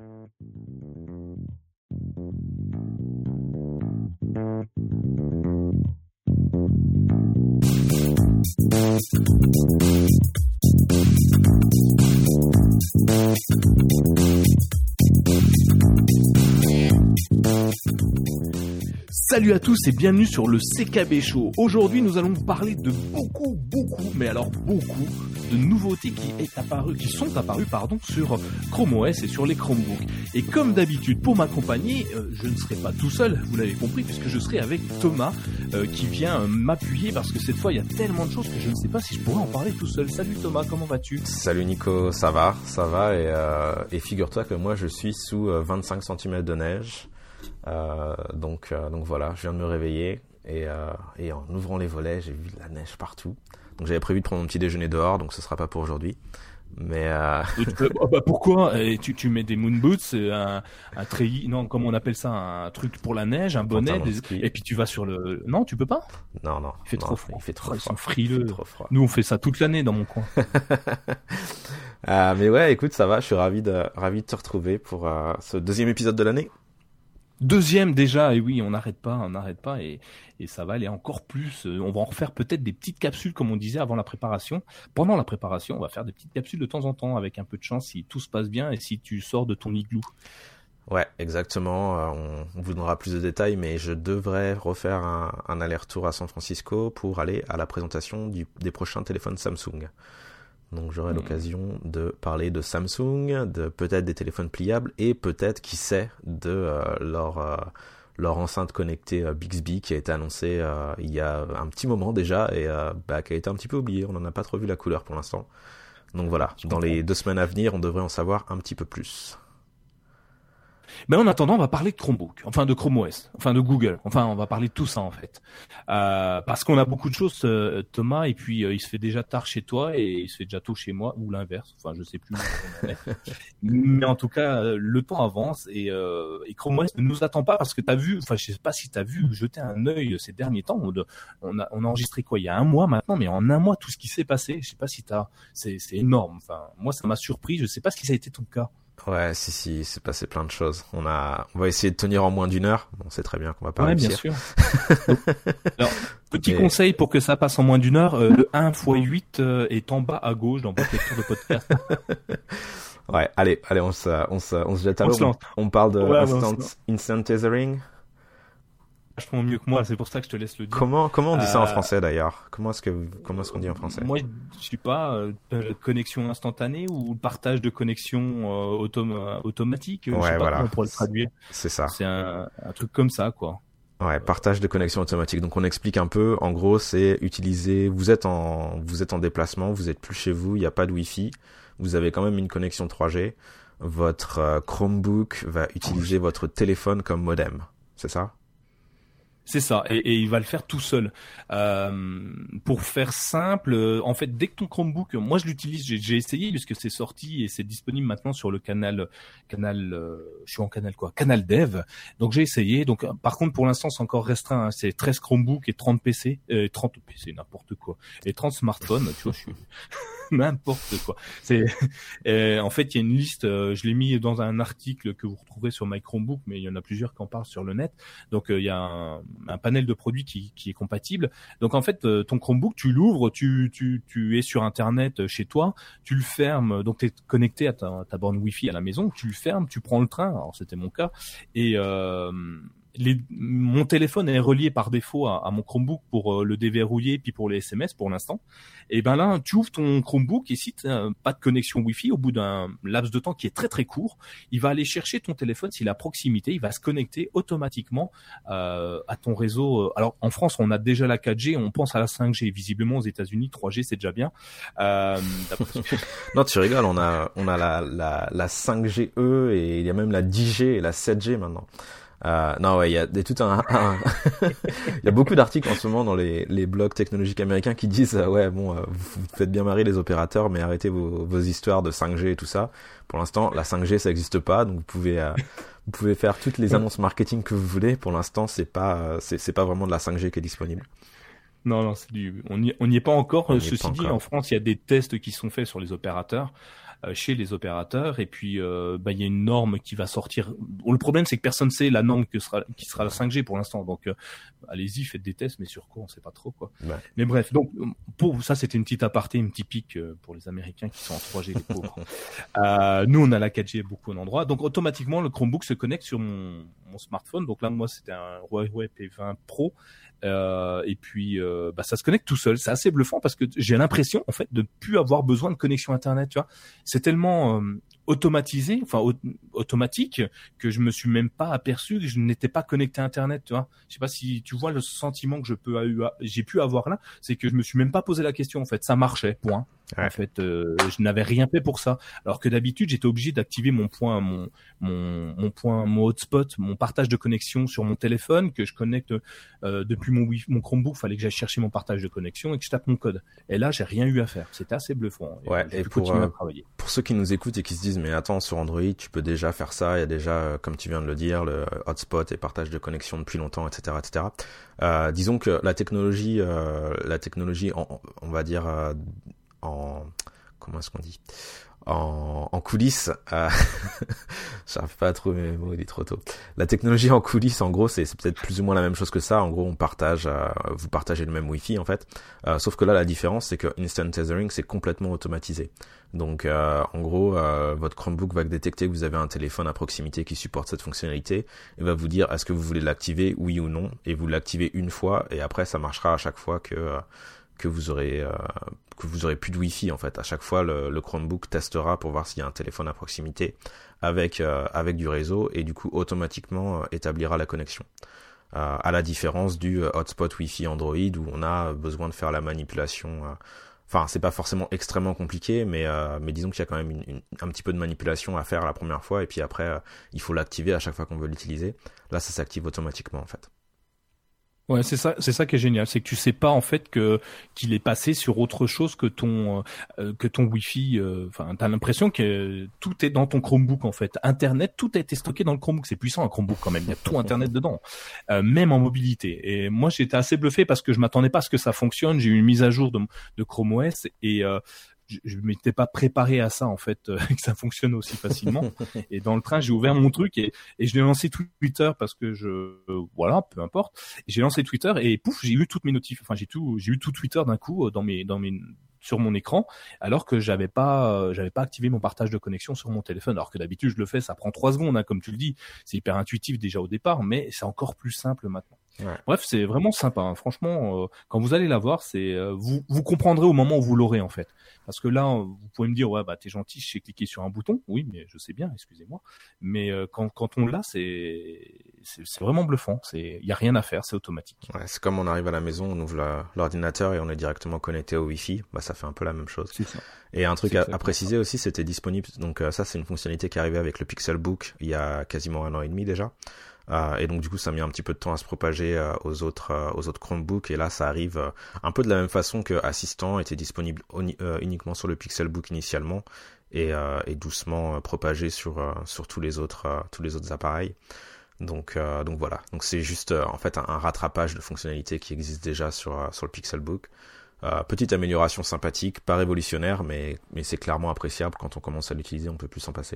Salut à tous et bienvenue sur le CKB Show. Aujourd'hui, nous allons parler de beaucoup, mais alors beaucoup de nouveautés qui sont apparues sur Chrome OS et sur les Chromebooks. Et comme d'habitude, pour m'accompagner, je ne serai pas tout seul, vous l'avez compris, puisque je serai avec Thomas qui vient m'appuyer parce que cette fois, il y a tellement de choses que je ne sais pas si je pourrais en parler tout seul. Salut Thomas, comment vas-tu ? Salut Nico, ça va et figure-toi que moi je suis sous 25 cm de neige. Donc voilà, je viens de me réveiller et en ouvrant les volets, j'ai vu de la neige partout. Donc j'avais prévu de prendre mon petit déjeuner dehors, donc ce sera pas pour aujourd'hui. Mais pourquoi tu mets des moon boots, un treillis, non, comment on appelle ça, un truc pour la neige, un bonnet, et puis tu vas sur le. Non, tu peux pas ? Non. Il fait trop froid. Il fait trop froid. Ils sont frileux. Nous, on fait ça toute l'année dans mon coin. Mais ouais, écoute, ça va. Je suis ravi de te retrouver pour ce deuxième épisode de l'année. Deuxième déjà, et oui, on n'arrête pas, et ça va aller encore plus. On va en refaire peut-être des petites capsules, comme on disait avant la préparation. Pendant la préparation, on va faire des petites capsules de temps en temps, avec un peu de chance, si tout se passe bien et si tu sors de ton igloo. Ouais, exactement. On vous donnera plus de détails, mais je devrais refaire un aller-retour à San Francisco pour aller à la présentation des prochains téléphones Samsung. Donc j'aurai l'occasion de parler de Samsung, de peut-être des téléphones pliables et peut-être, qui sait, de leur enceinte connectée Bixby qui a été annoncée il y a un petit moment déjà et qui a été un petit peu oubliée. On n'en a pas trop vu la couleur pour l'instant. Donc voilà, dans les 2 semaines à venir, on devrait en savoir un petit peu plus. Mais en attendant, on va parler de Chromebook, enfin de Chrome OS, enfin de Google, enfin on va parler de tout ça en fait. Parce qu'on a beaucoup de choses, Thomas, et puis il se fait déjà tard chez toi et il se fait déjà tôt chez moi, ou l'inverse, enfin je sais plus où on en est. Mais en tout cas, le temps avance et Chrome OS ne nous attend pas parce que t'as vu, enfin je sais pas si t'as vu jeter un œil ces derniers temps, on a enregistré quoi, il y a un mois maintenant, mais en un mois tout ce qui s'est passé, je sais pas si c'est énorme, enfin moi ça m'a surpris, je sais pas si ça a été ton cas. Ouais, si, il s'est passé plein de choses. On va essayer de tenir en moins d'1 heure. On sait très bien qu'on va pas réussir. Bien sûr. Alors, petit conseil pour que ça passe en moins d'1 heure, le 1x8 est en bas à gauche dans votre lecture de podcast. Ouais, allez, on se jette à l'eau. On parle de instant tethering. Vachement mieux que moi, c'est pour ça que je te laisse le dire. Comment on dit ça en français d'ailleurs ? Comment est-ce qu'on dit en français ? Moi, je sais pas, connexion instantanée ou partage de connexion automatique. Ouais, je sais pas voilà. Comment on pourrait le traduire. C'est ça. C'est un truc comme ça, quoi. Ouais, partage de connexion automatique. Donc on explique un peu. En gros, c'est utiliser. Vous êtes en déplacement, vous êtes plus chez vous, il n'y a pas de Wi-Fi. Vous avez quand même une connexion 3G. Votre Chromebook va utiliser votre téléphone comme modem. C'est ça ? C'est ça, et il va le faire tout seul. Pour faire simple, en fait, dès que ton Chromebook, moi je l'utilise, j'ai essayé puisque c'est sorti et c'est disponible maintenant sur le canal, je suis en canal quoi, canal Dev. Donc j'ai essayé. Donc par contre pour l'instant c'est encore restreint. Hein, c'est 13 Chromebooks et 30 PC, 30 PC n'importe quoi, et 30 smartphones. Tu vois, je suis n'importe quoi. C'est en fait il y a une liste. Je l'ai mis dans un article que vous retrouverez sur My Chromebook, mais il y en a plusieurs qui en parlent sur le net. Donc il y a un panel de produits qui est compatible. Donc en fait ton Chromebook tu l'ouvres, tu es sur internet chez toi, tu le fermes, donc tu es connecté à ta borne Wi-Fi à la maison, tu le fermes, tu prends le train, alors c'était mon cas, et mon téléphone est relié par défaut à mon Chromebook pour le déverrouiller puis pour les SMS pour l'instant. Et ben là, tu ouvres ton Chromebook et si t'as pas de connexion Wi-Fi, au bout d'un laps de temps qui est très très court, il va aller chercher ton téléphone s'il est à proximité, il va se connecter automatiquement à ton réseau. Alors en France, on a déjà la 4G, on pense à la 5G. Visiblement aux États-Unis, 3G c'est déjà bien. Non, tu rigoles, on a la 5GE et il y a même la 10G et la 7G maintenant. Non, ouais, il y a il y a beaucoup d'articles en ce moment dans les blogs technologiques américains qui disent vous faites bien marrer les opérateurs, mais arrêtez vos histoires de 5G et tout ça. Pour l'instant, la 5G ça n'existe pas, donc vous pouvez faire toutes les annonces marketing que vous voulez. Pour l'instant, c'est pas vraiment de la 5G qui est disponible. Non, on n'y est pas encore. Ceci dit, en France, il y a des tests qui sont faits sur les opérateurs. chez les opérateurs. Et puis il y a une norme qui va sortir. Le problème, c'est que personne ne sait la norme qui sera la 5G pour l'instant. Donc allez-y, faites des tests, mais sur quoi on ne sait pas trop quoi. Ouais. Mais bref, donc pour ça, c'était une petite aparté, une petite pique pour les Américains qui sont en 3G, les pauvres. Nous, on a la 4G à beaucoup d'endroits. Donc automatiquement, le Chromebook se connecte sur mon smartphone. Donc là, moi, c'était un Huawei P20 Pro. Et puis ça se connecte tout seul. C'est assez bluffant parce que j'ai l'impression en fait de ne plus avoir besoin de connexion internet, tu vois. C'est tellement automatisé, automatique, que je me suis même pas aperçu que je n'étais pas connecté à internet, tu vois. Je sais pas si tu vois le sentiment que j'ai pu avoir là, c'est que je me suis même pas posé la question en fait, ça marchait, point. Ouais. En fait, je n'avais rien fait pour ça. Alors que d'habitude, j'étais obligé d'activer mon hotspot, mon partage de connexion sur mon téléphone que je connecte depuis mon Chromebook. Fallait que j'aille chercher mon partage de connexion et que je tape mon code. Et là, j'ai rien eu à faire. C'était assez bluffant. Et pour ceux qui nous écoutent et qui se disent mais attends, sur Android, tu peux déjà faire ça. Il y a déjà, comme tu viens de le dire, le hotspot et partage de connexion depuis longtemps, etc., etc. Disons que la technologie, on va dire comment est-ce qu'on dit, en coulisses, j'arrive pas à trouver mes mots, il est trop tôt. La technologie en coulisses, en gros, c'est peut-être plus ou moins la même chose que ça. En gros, vous partagez le même Wi-Fi en fait. Sauf que là, la différence, c'est que Instant Tethering, c'est complètement automatisé. Donc, en gros, votre Chromebook va détecter que vous avez un téléphone à proximité qui supporte cette fonctionnalité et va vous dire est-ce que vous voulez l'activer, oui ou non, et vous l'activez une fois et après ça marchera à chaque fois que vous aurez plus de Wi-Fi en fait. À chaque fois, le Chromebook testera pour voir s'il y a un téléphone à proximité avec du réseau et du coup automatiquement établira la connexion. À la différence du hotspot Wi-Fi Android où on a besoin de faire la manipulation. Enfin, c'est pas forcément extrêmement compliqué, mais disons qu'il y a quand même un petit peu de manipulation à faire la première fois et puis après il faut l'activer à chaque fois qu'on veut l'utiliser. Là, ça s'active automatiquement en fait. Ouais, c'est ça qui est génial, c'est que tu sais pas en fait qu'il est passé sur autre chose que ton Wi-Fi. Enfin, t'as l'impression que tout est dans ton Chromebook en fait. Internet, tout a été stocké dans le Chromebook. C'est puissant un Chromebook quand même. Il y a tout Internet dedans, même en mobilité. Et moi, j'étais assez bluffé parce que je m'attendais pas à ce que ça fonctionne. J'ai eu une mise à jour de Chrome OS et je m'étais pas préparé à ça en fait, que ça fonctionne aussi facilement. Et dans le train, j'ai ouvert mon truc et je l'ai lancé Twitter parce que voilà, peu importe. J'ai lancé Twitter et pouf, j'ai eu toutes mes notifs. Enfin, j'ai eu tout Twitter d'un coup sur mon écran, alors que j'avais pas activé mon partage de connexion sur mon téléphone. Alors que d'habitude, je le fais, ça prend 3 secondes, hein, comme tu le dis. C'est hyper intuitif déjà au départ, mais c'est encore plus simple maintenant. Ouais. Bref, c'est vraiment sympa. Hein. Franchement, quand vous allez la voir, vous comprendrez au moment où vous l'aurez en fait. Parce que là, vous pouvez me dire ouais t'es gentil, j'ai cliqué sur un bouton. Oui, mais je sais bien, excusez-moi. Mais quand on l'a, c'est vraiment bluffant. Il y a rien à faire, c'est automatique. Ouais, c'est comme on arrive à la maison, on ouvre l'ordinateur et on est directement connecté au Wi-Fi. Bah ça fait un peu la même chose. C'est ça. Et un truc à préciser aussi, c'était disponible. Donc ça, c'est une fonctionnalité qui est arrivée avec le Pixelbook il y a quasiment 1 an et demi déjà. Et donc du coup ça a mis un petit peu de temps à se propager aux autres Chromebooks et là ça arrive un peu de la même façon que Assistant était disponible uniquement sur le Pixelbook initialement et doucement propagé sur tous les autres appareils. Donc voilà, donc c'est juste en fait un rattrapage de fonctionnalités qui existe déjà sur le Pixelbook. Petite amélioration sympathique, pas révolutionnaire, mais c'est clairement appréciable. Quand on commence à l'utiliser, on peut plus s'en passer.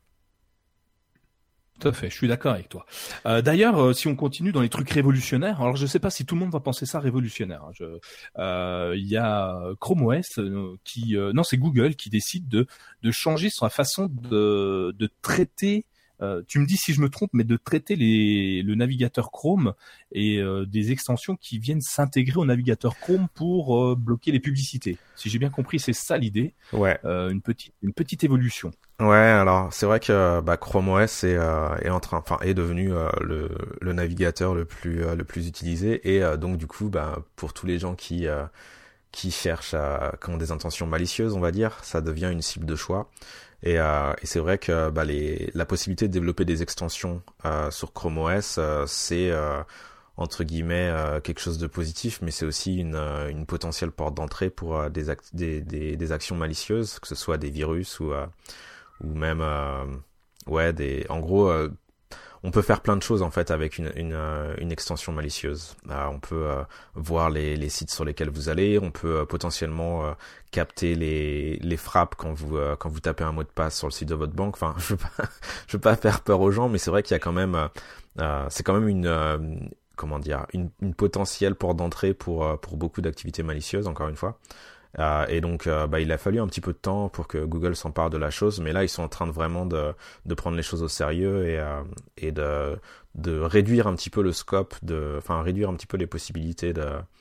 Tout à fait, je suis d'accord avec toi. D'ailleurs, si on continue dans les trucs révolutionnaires, alors je sais pas si tout le monde va penser ça révolutionnaire. Il y a Chrome OS non, c'est Google qui décide de changer sa façon de traiter. Tu me dis si je me trompe, mais de traiter le navigateur Chrome et des extensions qui viennent s'intégrer au navigateur Chrome pour bloquer les publicités. Si j'ai bien compris, c'est ça l'idée. Ouais. Une petite évolution. Ouais, alors c'est vrai que Chrome OS est devenu le navigateur le plus utilisé et donc du coup pour tous les gens qui cherchent qui ont des intentions malicieuses, on va dire, ça devient une cible de choix. Et c'est vrai que la possibilité de développer des extensions sur Chrome OS, c'est entre guillemets quelque chose de positif, mais c'est aussi une potentielle porte d'entrée pour des actions malicieuses, que ce soit des virus ou même en gros on peut faire plein de choses en fait avec une extension malicieuse. On peut voir les sites sur lesquels vous allez, on peut potentiellement capter les frappes quand vous tapez un mot de passe sur le site de votre banque. Enfin, je veux pas faire peur aux gens, mais c'est vrai qu'il y a quand même c'est quand même une potentielle porte d'entrée pour beaucoup d'activités malicieuses, encore une fois. Et donc, il a fallu un petit peu de temps pour que Google s'empare de la chose, mais là, ils sont en train de vraiment de prendre les choses au sérieux et de réduire un petit peu le scope, réduire un petit peu les possibilités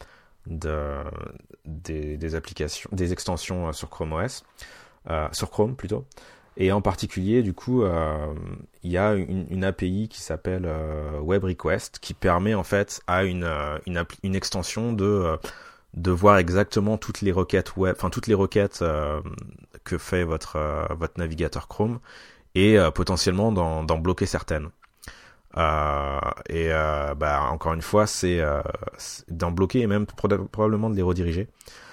des applications, des extensions sur Chrome OS, sur Chrome plutôt. Et en particulier, du coup, il y a une API qui s'appelle Web Request qui permet en fait à une extension de voir exactement toutes les requêtes web, enfin toutes les requêtes que fait votre navigateur Chrome et potentiellement d'en bloquer certaines. Encore une fois, c'est d'en bloquer et même probablement de les rediriger.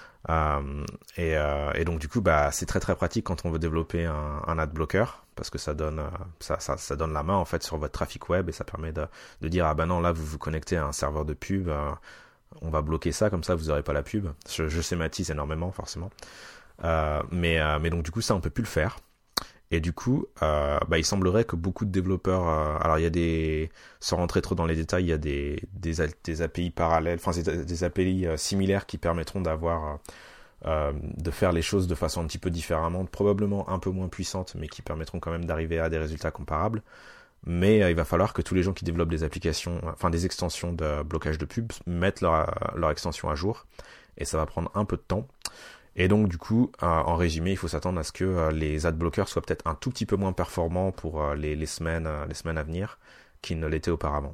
Et donc du coup, c'est très très pratique quand on veut développer un ad blocker parce que ça donne ça donne la main en fait sur votre trafic web et ça permet de dire ah non là vous vous connectez à un serveur de pub. On va bloquer ça, comme ça vous aurez pas la pub. Je schématise énormément, forcément. Mais donc du coup, ça, on peut plus le faire. Et du coup, il semblerait que beaucoup de développeurs... alors, il y a sans rentrer trop dans les détails, il y a des API parallèles, enfin, des API similaires qui permettront de faire les choses de façon un petit peu différemment, probablement un peu moins puissantes, mais qui permettront quand même d'arriver à des résultats comparables. Mais il va falloir que tous les gens qui développent des applications, enfin des extensions de blocage de pubs, mettent leur extension à jour. Et ça va prendre un peu de temps. Et donc du coup, en résumé, il faut s'attendre à ce que les ad blockers soient peut-être un tout petit peu moins performants pour les semaines à venir qu'ils ne l'étaient auparavant.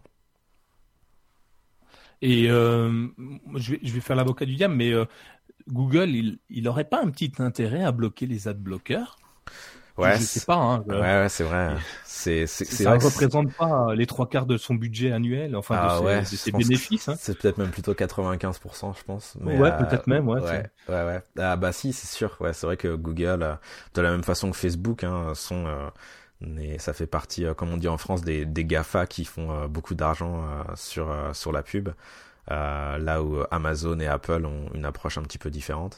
Et je vais faire l'avocat du diable, mais Google, il aurait pas un petit intérêt à bloquer les ad blockers? Ouais, je sais pas. Hein, ouais, c'est vrai. Ça ne représente pas les 3/4 de son budget annuel, enfin de ses bénéfices. Hein. C'est peut-être même plutôt 95%, je pense. Mais, ouais, peut-être même. Ouais. Ouais. Ah si, c'est sûr. Ouais, c'est vrai que Google, de la même façon que Facebook, ça fait partie, comme on dit en France, des GAFA qui font beaucoup d'argent sur la pub. Là où Amazon et Apple ont une approche un petit peu différente.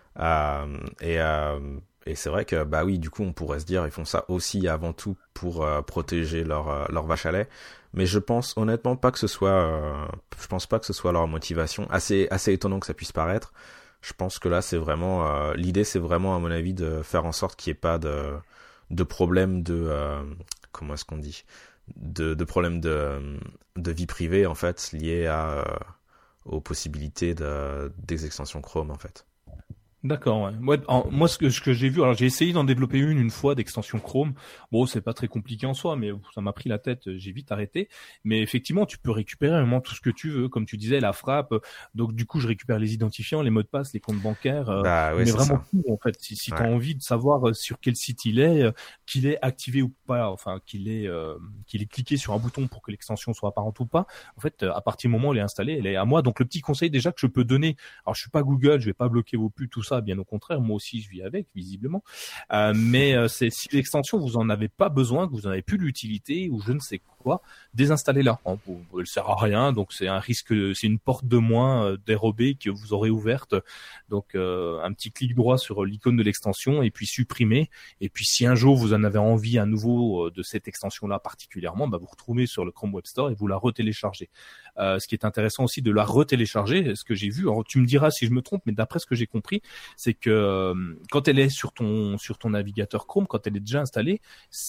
Et c'est vrai que oui, du coup, on pourrait se dire ils font ça aussi avant tout pour protéger leur vache à lait. Mais je pense honnêtement pas que ce soit, je pense pas que ce soit leur motivation. Assez étonnant que ça puisse paraître. Je pense que là, c'est vraiment l'idée, c'est vraiment à mon avis de faire en sorte qu'il n'y ait pas de problème comment est-ce qu'on dit, de problème de vie privée en fait liés aux possibilités des extensions Chrome en fait. D'accord, ouais. Moi, ce que j'ai vu, alors j'ai essayé d'en développer une fois d'extension Chrome. Bon, c'est pas très compliqué en soi, mais ça m'a pris la tête, j'ai vite arrêté. Mais effectivement, tu peux récupérer vraiment tout ce que tu veux, comme tu disais, la frappe. Donc du coup, je récupère les identifiants, les mots de passe, les comptes bancaires, oui, mais vraiment tout en fait. Si tu as envie de savoir sur quel site il est, qu'il est activé ou pas, enfin qu'il est cliqué sur un bouton pour que l'extension soit apparente ou pas. En fait, à partir du moment où elle est installée, elle est à moi. Donc le petit conseil déjà que je peux donner. Alors je suis pas Google, je vais pas bloquer vos pubs, tout ça, bien au contraire, moi aussi je vis avec visiblement, mais c'est si l'extension vous en avez pas besoin, que vous en avez plus l'utilité ou je ne sais quoi, désinstallez-la. Elle sert à rien, donc c'est un risque, c'est une porte de moins dérobée que vous aurez ouverte. Donc un petit clic droit sur l'icône de l'extension et puis supprimer. Et puis si un jour vous en avez envie à nouveau de cette extension-là particulièrement, vous retrouvez sur le Chrome Web Store et vous la retéléchargez. Ce qui est intéressant aussi de la retélécharger, ce que j'ai vu, alors tu me diras si je me trompe, mais d'après ce que j'ai compris, c'est que quand elle est sur ton navigateur Chrome, quand elle est déjà installée,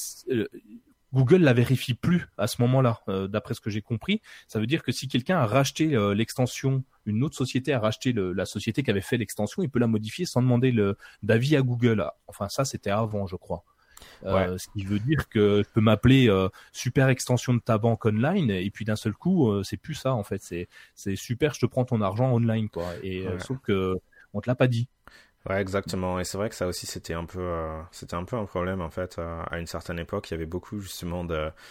Google la vérifie plus à ce moment-là, d'après ce que j'ai compris. Ça veut dire que si quelqu'un a racheté l'extension, une autre société a racheté la société qui avait fait l'extension, il peut la modifier sans demander d'avis à Google. Enfin, ça, c'était avant, je crois. Ce qui veut dire que je peux m'appeler super extension de ta banque online et puis d'un seul coup, c'est plus ça en fait. C'est super, je te prends ton argent online quoi. Et sauf que on te l'a pas dit. Ouais, exactement. Et c'est vrai que ça aussi, c'était un peu un problème, en fait. À une certaine époque, il y avait beaucoup, justement,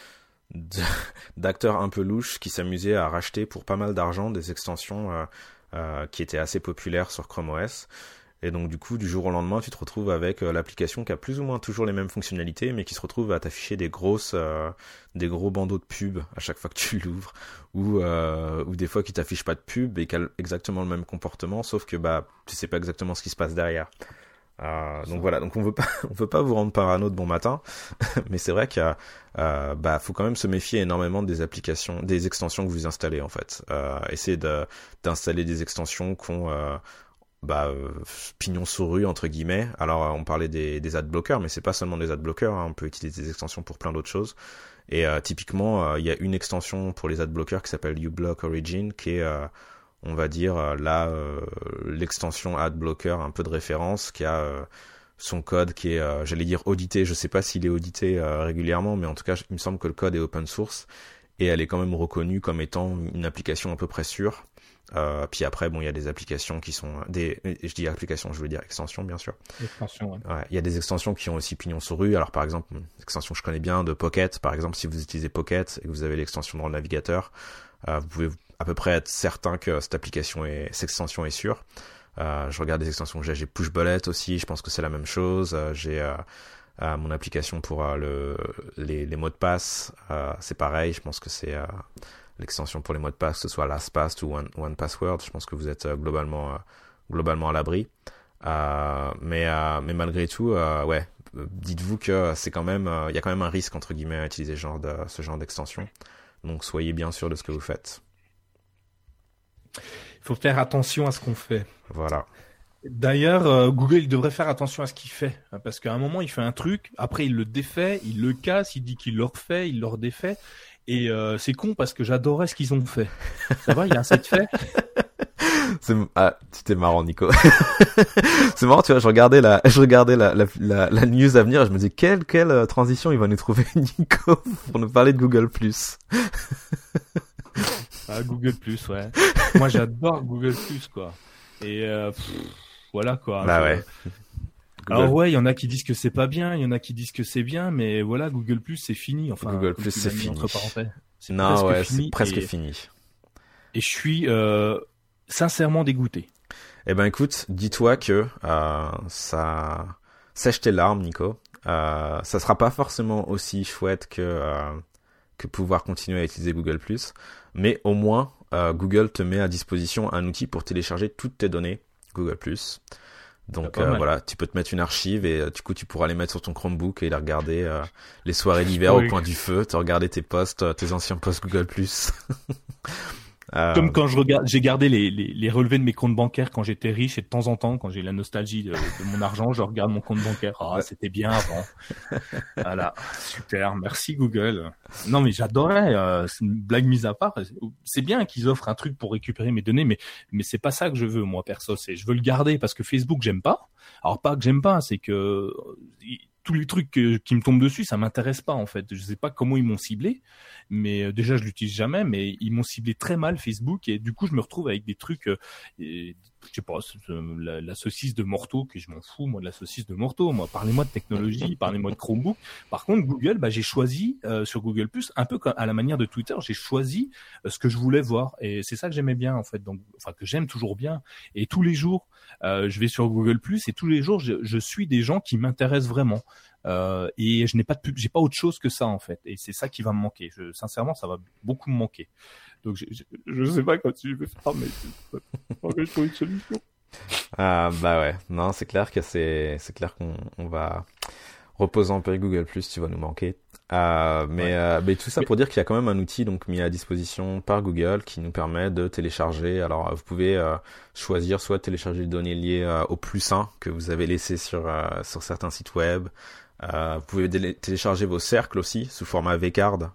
d'acteurs un peu louches qui s'amusaient à racheter pour pas mal d'argent des extensions, qui étaient assez populaires sur Chrome OS. Et donc du coup, du jour au lendemain, tu te retrouves avec l'application qui a plus ou moins toujours les mêmes fonctionnalités, mais qui se retrouve à t'afficher des gros bandeaux de pub à chaque fois que tu l'ouvres, ou des fois qui t'affiche pas de pub et qui a exactement le même comportement, sauf que tu sais pas exactement ce qui se passe derrière. Donc voilà, donc on veut pas vous rendre parano de bon matin, mais c'est vrai qu'il y a, faut quand même se méfier énormément des applications, des extensions que vous installez en fait. Essayez d'installer des extensions qui ont pignon sur rue entre guillemets. Alors on parlait des ad blockers, mais c'est pas seulement des ad blockers, hein. On peut utiliser des extensions pour plein d'autres choses. Et typiquement, il y a une extension pour les ad blockers qui s'appelle uBlock Origin, qui est on va dire l'extension AdBlocker un peu de référence, qui a son code qui est, j'allais dire audité. Je sais pas s'il est audité régulièrement, mais en tout cas, il me semble que le code est open source et elle est quand même reconnue comme étant une application à peu près sûre. Puis après, bon, il y a des applications qui sont je dis applications, je veux dire extensions, bien sûr. Extensions, ouais. Ouais, il y a des extensions qui ont aussi pignon sur rue. Alors par exemple, une extension que je connais bien de Pocket, par exemple, si vous utilisez Pocket et que vous avez l'extension dans le navigateur, vous pouvez à peu près être certain que cette extension est sûre. Je regarde des extensions que j'ai Pushbullet aussi, je pense que c'est la même chose. J'ai mon application pour les mots de passe, c'est pareil, je pense que c'est l'extension pour les mots de passe, que ce soit LastPass ou One Password, je pense que vous êtes globalement à l'abri. Mais malgré tout, dites-vous que c'est quand même, il y a quand même un risque entre guillemets à utiliser ce genre d'extension. Donc soyez bien sûr de ce que vous faites. Il faut faire attention à ce qu'on fait. Voilà. D'ailleurs, Google il devrait faire attention à ce qu'il fait, parce qu'à un moment il fait un truc, après il le défait, il le casse, il dit qu'il le refait, il le redéfait, et c'est con parce que j'adorais ce qu'ils ont fait. Ça va, il y a assez de fait. C'était marrant, Nico. C'est marrant, tu vois, je regardais la news à venir et je me dis quelle transition il va nous trouver, Nico, pour nous parler de Google+. Google+, ouais. Moi, j'adore Google+, quoi. Et voilà, quoi. Ouais. Alors ouais, il y en a qui disent que c'est pas bien, il y en a qui disent que c'est bien, mais voilà, Google+, c'est fini. Enfin, Google+, c'est fini. Entre parenthèses. C'est presque fini. Et je suis sincèrement dégoûté. Eh ben écoute, dis-toi que ça sèche tes larmes, Nico. Ça sera pas forcément aussi chouette que pouvoir continuer à utiliser Google+, mais au moins Google te met à disposition un outil pour télécharger toutes tes données Google+. Donc voilà, tu peux te mettre une archive et du coup tu pourras les mettre sur ton Chromebook et les regarder les soirées d'hiver au coin du feu, te regarder tes posts, tes anciens posts Google+. Comme quand j'ai gardé les relevés de mes comptes bancaires quand j'étais riche, et de temps en temps, quand j'ai la nostalgie de mon argent, je regarde mon compte bancaire. C'était bien avant. Voilà, super, merci Google. Non mais j'adorais, c'est une blague mise à part. C'est bien qu'ils offrent un truc pour récupérer mes données, mais c'est pas ça que je veux, moi perso. Je veux le garder parce que Facebook j'aime pas. Alors pas que j'aime pas, c'est que tous les trucs qui me tombent dessus, ça m'intéresse pas en fait. Je sais pas comment ils m'ont ciblé, mais déjà je l'utilise jamais, mais ils m'ont ciblé très mal Facebook et du coup je me retrouve avec des trucs, je sais pas, la saucisse de Morteau, que je m'en fous moi de la saucisse de Morteau. Moi, parlez-moi de technologie, parlez-moi de Chromebook. Par contre Google, j'ai choisi sur Google+, un peu à la manière de Twitter, j'ai choisi ce que je voulais voir et c'est ça que j'aimais bien en fait. Donc, enfin que j'aime toujours bien. Et tous les jours, je vais sur Google+, et tous les jours je suis des gens qui m'intéressent vraiment. Et je n'ai pas de pub, j'ai pas autre chose que ça en fait, et c'est ça qui va me manquer. Sincèrement, ça va beaucoup me manquer. Donc je sais pas quand tu veux faire, mais je trouve une solution. Ouais, non, c'est clair qu'on va reposer un peu avec Google+, tu vas nous manquer. Mais tout ça pour dire qu'il y a quand même un outil donc mis à disposition par Google qui nous permet de télécharger. Alors vous pouvez choisir soit de télécharger les données liées au +1 que vous avez laissé sur certains sites web. Vous pouvez télécharger vos cercles aussi sous format vCard,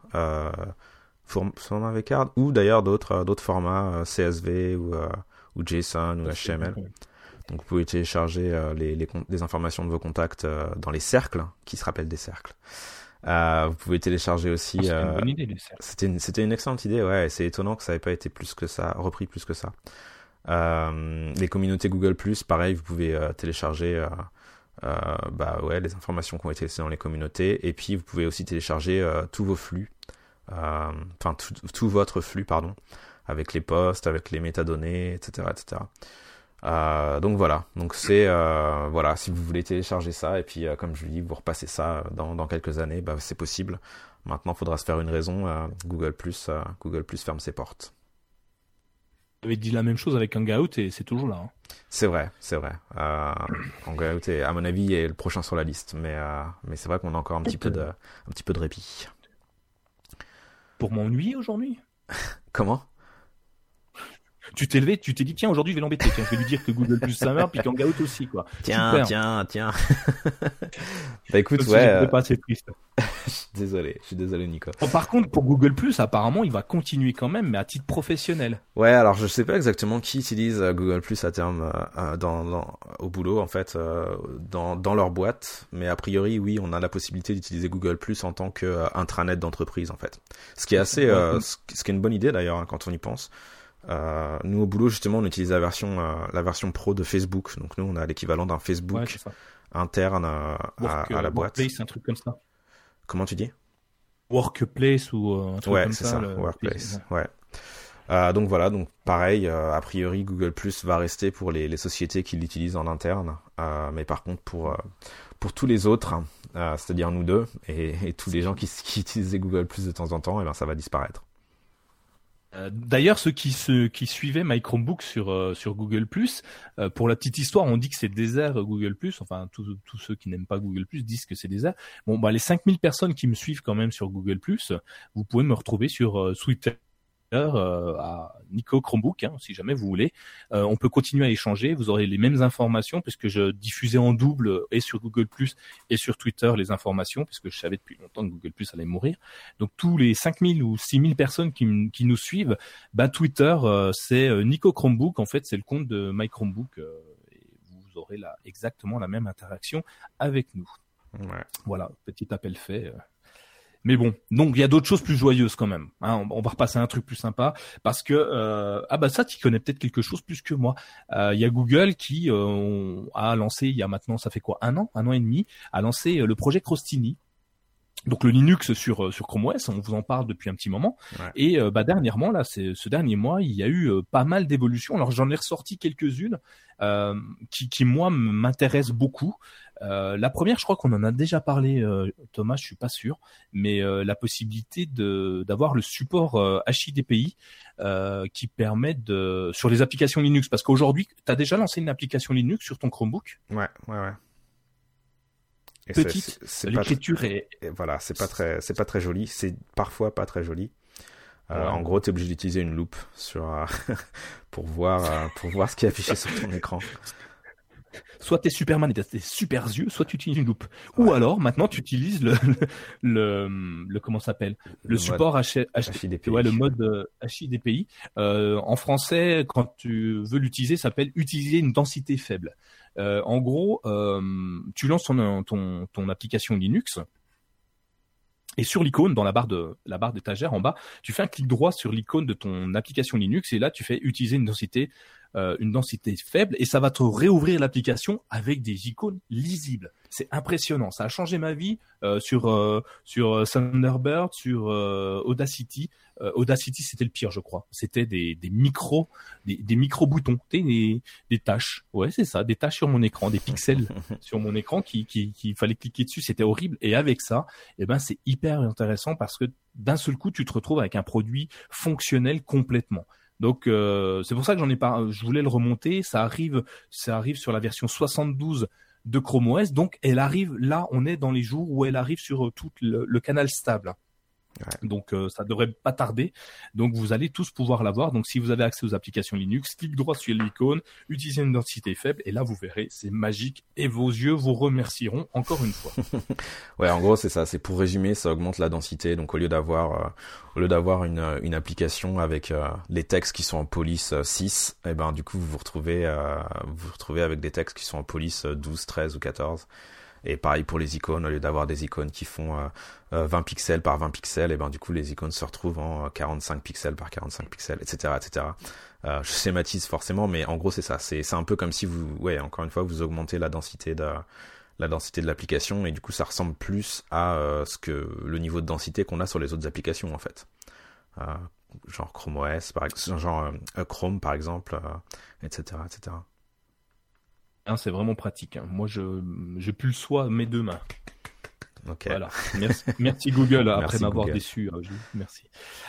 format vCard, ou d'ailleurs d'autres formats CSV ou JSON ou HTML. Donc vous pouvez télécharger les informations de vos contacts dans les cercles qui se rappellent des cercles. Vous pouvez télécharger aussi. C'était une bonne idée, les cercles. C'était une excellente idée, ouais. C'est étonnant que ça n'ait pas été repris plus que ça. Les communautés Google+, pareil, vous pouvez télécharger les informations qui ont été laissées dans les communautés, et puis vous pouvez aussi télécharger tous vos flux, tout votre flux, pardon, avec les posts, avec les métadonnées, etc., etc. Donc voilà, donc c'est voilà, si vous voulez télécharger ça et puis comme je vous dis, vous repassez ça dans quelques années, bah c'est possible. Maintenant, faudra se faire une raison. Google Plus ferme ses portes. J'avais dit la même chose avec Hangout et c'est toujours là. Hein. C'est vrai. Hangout est, à mon avis, est le prochain sur la liste, mais c'est vrai qu'on a encore un petit peu de répit. Pour m'ennuyer aujourd'hui. Comment? Tu t'es levé, tu t'es dit tiens aujourd'hui je vais l'embêter, tiens, je vais lui dire que Google Plus ça meurt puis qu'Hangout aussi quoi. Tiens. Bah écoute, ouais. C'est pas assez triste. Je suis désolé Nico. Bon, par contre pour Google Plus apparemment il va continuer quand même mais à titre professionnel. Ouais, alors je sais pas exactement qui utilise Google Plus à terme au boulot en fait dans leur boîte, mais a priori oui on a la possibilité d'utiliser Google Plus en tant que intranet d'entreprise en fait. Ce qui est assez, ce qui est une bonne idée d'ailleurs hein, quand on y pense. Nous au boulot justement on utilise la version pro de Facebook, donc nous on a l'équivalent d'un Facebook interne à la boîte. Workplace, un truc comme ça. Comment tu dis? Workplace ou un truc comme ça. Ouais, c'est ça, Workplace, ouais. Donc voilà, donc pareil, a priori Google Plus va rester pour les sociétés qui l'utilisent en interne, mais par contre pour tous les autres, c'est-à-dire nous deux et tous les gens qui utilisaient Google Plus de temps en temps, et ben ça va disparaître. D'ailleurs, ceux qui suivaient My Chromebook sur Google+, pour la petite histoire, on dit que c'est désert Google+. Enfin, tous ceux qui n'aiment pas Google+, disent que c'est désert. Bon, bah les 5000 personnes qui me suivent quand même sur Google+, vous pouvez me retrouver sur Twitter à Nico Chromebook, hein, si jamais vous voulez. On peut continuer à échanger. Vous aurez les mêmes informations puisque je diffusais en double et sur Google+ et sur Twitter les informations puisque je savais depuis longtemps que Google+ allait mourir. Donc tous les 5000 ou 6000 personnes qui nous suivent, bah Twitter c'est Nico Chromebook. En fait, c'est le compte de My Chromebook et vous aurez exactement la même interaction avec nous. Ouais. Voilà, petit appel fait. Mais bon, donc il y a d'autres choses plus joyeuses quand même. Hein, on va repasser à un truc plus sympa parce que ça tu connais peut-être quelque chose plus que moi. Il y a Google qui a lancé il y a maintenant ça fait quoi un an et demi, a lancé le projet Crostini. Donc le Linux sur Chrome OS, on vous en parle depuis un petit moment. Ouais. Et dernièrement là, ce dernier mois, il y a eu pas mal d'évolutions. Alors j'en ai ressorti quelques-unes qui moi m'intéressent beaucoup. La première, je crois qu'on en a déjà parlé, Thomas, je suis pas sûr, mais la possibilité d'avoir le support HIDPI qui permet sur les applications Linux, parce qu'aujourd'hui, tu as déjà lancé une application Linux sur ton Chromebook. Ouais. Et petite, l'écriture voilà, c'est pas très joli, c'est parfois pas très joli. En gros, t'es obligé d'utiliser une loupe pour voir ce qui est affiché sur ton écran. Soit t'es Superman et t'as tes super yeux, soit tu utilises une loupe. Ouais. Ou alors, maintenant, tu utilises le comment ça s'appelle? Le support HIDPI. Ouais, le mode HIDPI. En français, quand tu veux l'utiliser, ça s'appelle utiliser une densité faible. En gros, tu lances ton application Linux. Et sur l'icône, dans la barre d'étagère en bas, tu fais un clic droit sur l'icône de ton application Linux et là, tu fais utiliser une densité faible et ça va te réouvrir l'application avec des icônes lisibles. C'est impressionnant. Ça a changé ma vie sur Thunderbird, sur Audacity. Audacity, c'était le pire, je crois. C'était des micro boutons, des tâches. Ouais, c'est ça, des tâches sur mon écran, des pixels sur mon écran qu'il fallait cliquer dessus. C'était horrible. Et avec ça, c'est hyper intéressant parce que d'un seul coup, tu te retrouves avec un produit fonctionnel complètement. Donc c'est pour ça que je voulais le remonter. Ça arrive sur la version 72 de Chrome OS. Donc elle arrive là, on est dans les jours où elle arrive sur tout le canal stable. Ouais. Donc ça devrait pas tarder. Donc vous allez tous pouvoir l'avoir. Donc si vous avez accès aux applications Linux, clique droit sur l'icône, utilisez une densité faible et là vous verrez, c'est magique et vos yeux vous remercieront encore une fois. Ouais, en gros c'est ça. C'est pour résumer, ça augmente la densité. Donc au lieu d'avoir une application avec les textes qui sont en police 6, et ben du coup vous vous retrouvez avec des textes qui sont en police 12, 13 ou 14. Et pareil pour les icônes, au lieu d'avoir des icônes qui font 20 pixels par 20 pixels, et ben du coup les icônes se retrouvent en 45 pixels par 45 pixels, etc., etc. Je schématise forcément, mais en gros c'est ça. C'est un peu comme si encore une fois, vous augmentez la densité de l'application, et du coup ça ressemble plus à le niveau de densité qu'on a sur les autres applications en fait. Genre Chrome OS, Chrome par exemple, etc., etc. Hein, c'est vraiment pratique. Hein. Moi, je pulsois mes deux mains. Ok. Voilà. Merci Google après Merci m'avoir Google. déçu. Merci.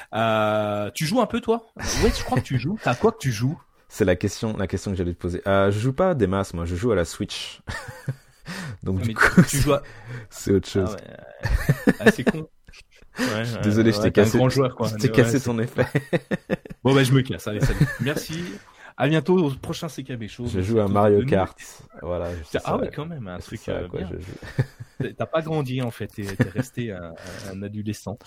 Tu joues un peu toi? Ouais, je crois que tu joues. T'as quoi que tu joues? C'est la question que j'allais te poser. Je joue pas à des masses, moi, je joue à la Switch. Donc Ouais, du mais coup, tu joues à... c'est autre Ah chose. ouais. C'est con. Ouais, Désolé, je t'ai t'es un cassé, grand joueur quoi. je t'ai Ouais, cassé c'est ton cool. effet. Bon bah je me casse. Allez, salut. Merci. À bientôt au prochain CKB Show. Je Merci joue à tous Mario d'être venus. Kart. Voilà, c'est Ah ça. ouais, quand même, un C'est truc ça à quoi bien. je joue. T'as pas grandi en fait, t'es resté un adolescent.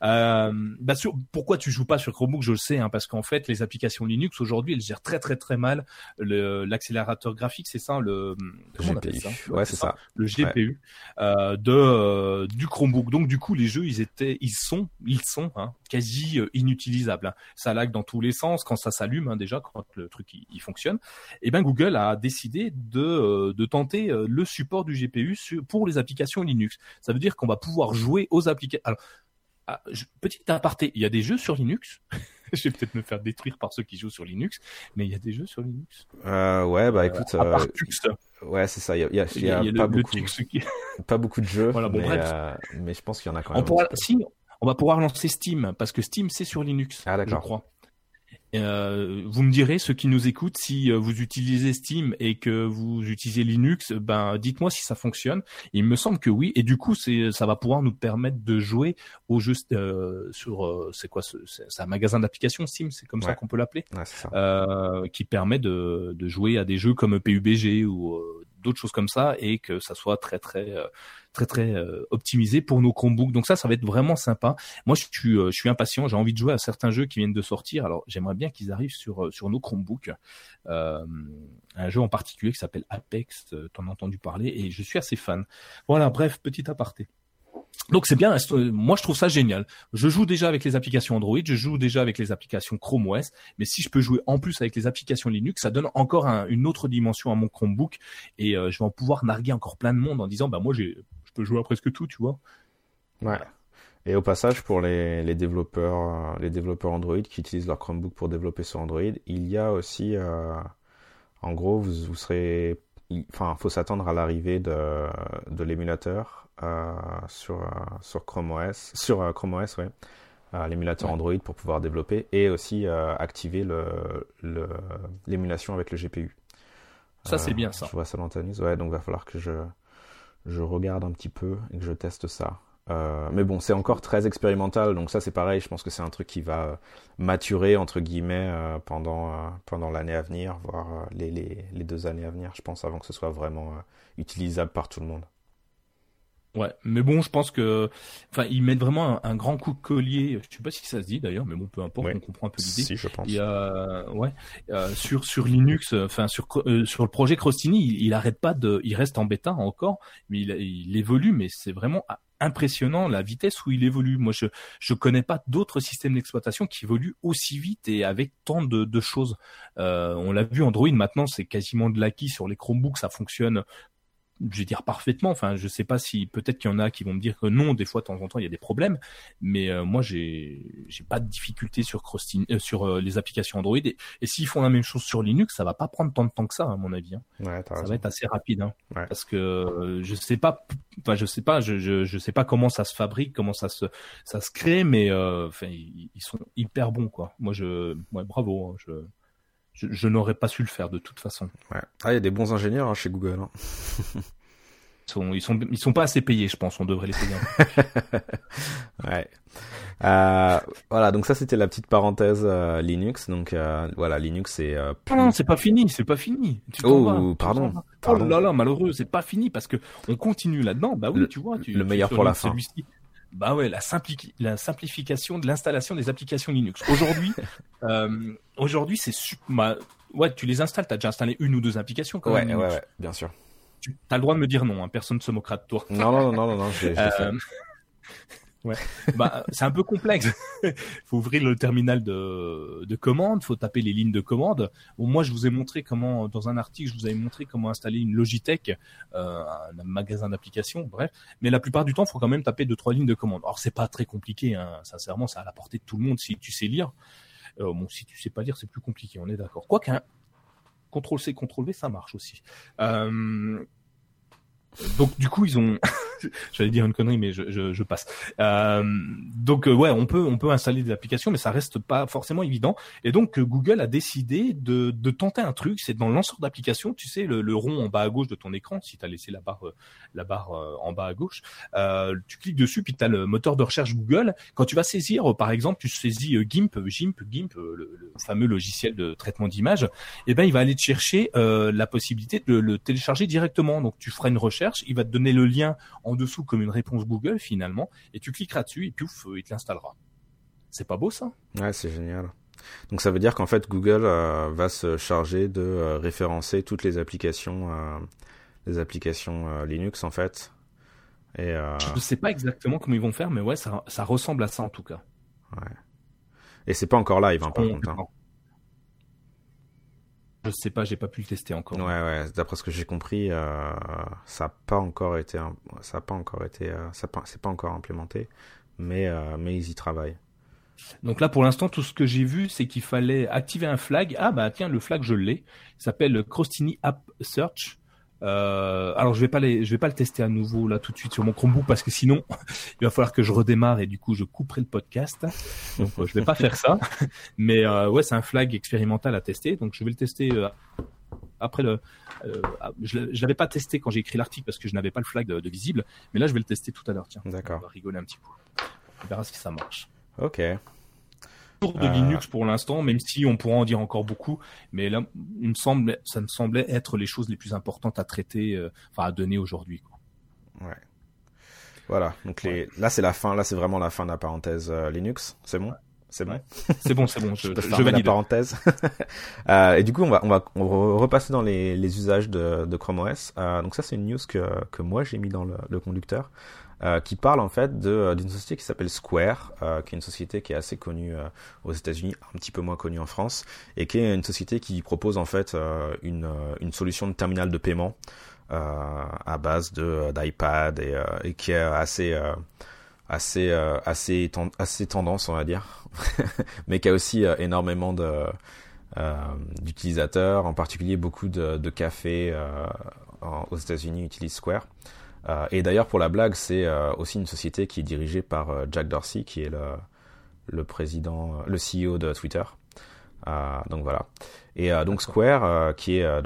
Pourquoi tu joues pas sur Chromebook, je le sais, hein, parce qu'en fait les applications Linux aujourd'hui elles gèrent très très très mal l'accélérateur graphique, c'est ça comment on appelle GPU. ça? Ouais, c'est ça. Le GPU du Chromebook. Donc du coup les jeux ils sont hein, quasi inutilisables. Hein. Ça lag dans tous les sens quand ça s'allume hein, déjà quand le truc il fonctionne. Et ben Google a décidé de tenter le support du GPU pour les applications Linux. Ça veut dire qu'on va pouvoir jouer aux applications. Alors, petit aparté, il y a des jeux sur Linux. Je vais peut-être me faire détruire par ceux qui jouent sur Linux, mais il y a des jeux sur Linux. Ouais, bah écoute, À part Tux. ouais, c'est ça. Il y Il a y a pas le beaucoup, Tux qui... pas beaucoup de jeux, Voilà, bon, bref. mais je pense qu'il y en a quand On même. pourra, si, on va pouvoir lancer Steam, parce que Steam, c'est sur Linux, Ah, d'accord. je crois. Vous me direz, ceux qui nous écoutent, si vous utilisez Steam et que vous utilisez Linux, ben dites-moi si ça fonctionne. Il me semble que oui, et du coup ça va pouvoir nous permettre de jouer aux jeux sur c'est quoi c'est un magasin d'applications Steam, c'est comme ça qu'on peut l'appeler, ouais, c'est ça. qui permet de jouer à des jeux comme PUBG ou d'autres choses comme ça, et que ça soit très optimisé pour nos Chromebooks. Donc ça va être vraiment sympa. Moi, je suis impatient. J'ai envie de jouer à certains jeux qui viennent de sortir. Alors, j'aimerais bien qu'ils arrivent sur nos Chromebooks. Un jeu en particulier qui s'appelle Apex. T'en as entendu parler et je suis assez fan. Voilà, bref, petit aparté. Donc c'est bien, moi je trouve ça génial. Je joue déjà avec les applications Android, je joue déjà avec les applications Chrome OS, mais si je peux jouer en plus avec les applications Linux, ça donne encore une autre dimension à mon Chromebook, et je vais en pouvoir narguer encore plein de monde en disant bah moi je peux jouer à presque tout, tu vois. Ouais. Et au passage, pour les développeurs Android qui utilisent leur Chromebook pour développer sur Android, il y a aussi, en gros, vous serez, enfin, faut s'attendre à l'arrivée de l'émulateur sur Chrome OS, ouais, l'émulateur Android pour pouvoir développer, et aussi activer l'émulation avec le GPU. Ça c'est bien ça. Je vois ça dans ta news, ouais, donc va falloir que je regarde un petit peu et que je teste ça. Mais bon, c'est encore très expérimental, donc ça c'est pareil, je pense que c'est un truc qui va maturer entre guillemets pendant l'année à venir, voire les 2 années à venir, je pense, avant que ce soit vraiment utilisable par tout le monde. Ouais, mais bon, je pense que, enfin, ils mettent vraiment un grand coup de collier. Je sais pas si ça se dit d'ailleurs, mais bon, peu importe, Oui. on comprend un peu l'idée. Si, je pense. Sur Linux, enfin sur le projet Crostini, il arrête pas il reste en bêta encore, mais il évolue, mais c'est vraiment impressionnant la vitesse où il évolue. Moi, je connais pas d'autres systèmes d'exploitation qui évoluent aussi vite et avec tant de choses. On l'a vu, Android maintenant, c'est quasiment de l'acquis sur les Chromebooks, ça fonctionne. Je vais dire parfaitement. Enfin, je sais pas si peut-être qu'il y en a qui vont me dire que non. Des fois, de temps en temps, il y a des problèmes. Mais moi, j'ai pas de difficulté sur les applications Android. Et s'ils font la même chose sur Linux, ça va pas prendre tant de temps que ça, à mon avis. Hein. Ouais, Ça va être assez rapide. Hein. Ouais. Parce que je sais pas comment ça se fabrique, comment ça se crée, mais ils sont hyper bons, quoi. Moi, bravo. Hein, je n'aurais pas su le faire de toute façon. Ouais. Ah, il y a des bons ingénieurs chez Google. Hein. Ils sont pas assez payés, je pense. On devrait les payer. Ouais. Voilà, donc ça c'était la petite parenthèse Linux. Donc voilà, Linux c'est. Non, c'est pas fini. Pardon. Oh là là, malheureux, c'est pas fini parce que on continue là-dedans. Bah oui, tu vois, le meilleur pour la fin. Celui-ci. Bah ouais, la simplification de l'installation des applications Linux. Aujourd'hui, c'est ouais, tu les installes. T'as déjà installé 1 ou 2 applications quand même. Ouais, bien sûr. T'as le droit de me dire non. Hein, personne ne se moquera de toi. Non, j'ai fait. Ouais. Bah, c'est un peu complexe. Faut ouvrir le terminal de commande, faut taper les lignes de commande. Bon, moi, je vous ai montré dans un article, je vous avais montré comment installer une Logitech, un magasin d'applications, bref. Mais la plupart du temps, faut quand même taper 2-3 lignes de commande. Alors, c'est pas très compliqué, hein. Sincèrement, c'est à la portée de tout le monde si tu sais lire. Bon, si tu sais pas lire, c'est plus compliqué, on est d'accord. Quoique, CTRL-C, CTRL-V, ça marche aussi. Donc du coup ils ont, j'allais dire une connerie mais je passe. Ouais, on peut installer des applications mais ça reste pas forcément évident. Et donc Google a décidé de tenter un truc, c'est dans le lanceur d'application, tu sais le rond en bas à gauche de ton écran, si tu as laissé la barre en bas à gauche, tu cliques dessus puis tu as le moteur de recherche Google. Quand tu vas saisir par exemple, tu saisis GIMP, le fameux logiciel de traitement d'image, et ben il va aller te chercher la possibilité de le télécharger directement. Donc tu feras une recherche, il va te donner le lien en dessous comme une réponse Google finalement, et tu cliqueras dessus et pouf, il te l'installera. C'est pas beau ça ? Ouais, c'est génial. Donc ça veut dire qu'en fait Google va se charger de référencer toutes les applications Linux en fait. Et je sais pas exactement comment ils vont faire, mais ouais, ça ressemble à ça en tout cas. Ouais. Et c'est pas encore live, par contre. Hein. Je sais pas, j'ai pas pu le tester encore. Ouais, d'après ce que j'ai compris, c'est pas encore implémenté, mais ils y travaillent. Donc là, pour l'instant, tout ce que j'ai vu, c'est qu'il fallait activer un flag. Ah bah tiens, le flag, je l'ai. Il s'appelle Crostini App Search. Alors je vais pas le tester à nouveau là tout de suite sur mon Chromebook parce que sinon il va falloir que je redémarre et du coup je couperai le podcast. Donc je vais pas faire ça. Mais ouais, c'est un flag expérimental à tester. Donc je vais le tester après je l'avais pas testé quand j'ai écrit l'article parce que je n'avais pas le flag de visible. Mais là je vais le tester tout à l'heure. Tiens. D'accord. On va rigoler un petit peu. On verra si ça marche. Ok. De Linux pour l'instant, même si on pourra en dire encore beaucoup, mais là, ça me semblait être les choses les plus importantes à traiter, à donner aujourd'hui, quoi. Ouais. Voilà. Donc là, c'est la fin. Là, c'est vraiment la fin de la parenthèse Linux. C'est bon. C'est bon. C'est bon. Je valide la parenthèse. Et du coup, on va repasser dans les usages de Chrome OS. Donc ça, c'est une news que moi j'ai mis dans le conducteur. Qui parle en fait d'une société qui s'appelle Square, qui est une société qui est assez connue aux États-Unis, un petit peu moins connue en France, et qui est une société qui propose en fait une solution de terminal de paiement à base d'iPad et qui est assez tendance, on va dire, mais qui a aussi énormément d'utilisateurs, en particulier beaucoup de cafés aux États-Unis utilisent Square. Et d'ailleurs, pour la blague, c'est aussi une société qui est dirigée par Jack Dorsey, qui est le président, le CEO de Twitter. Donc voilà. Et donc Square, qui est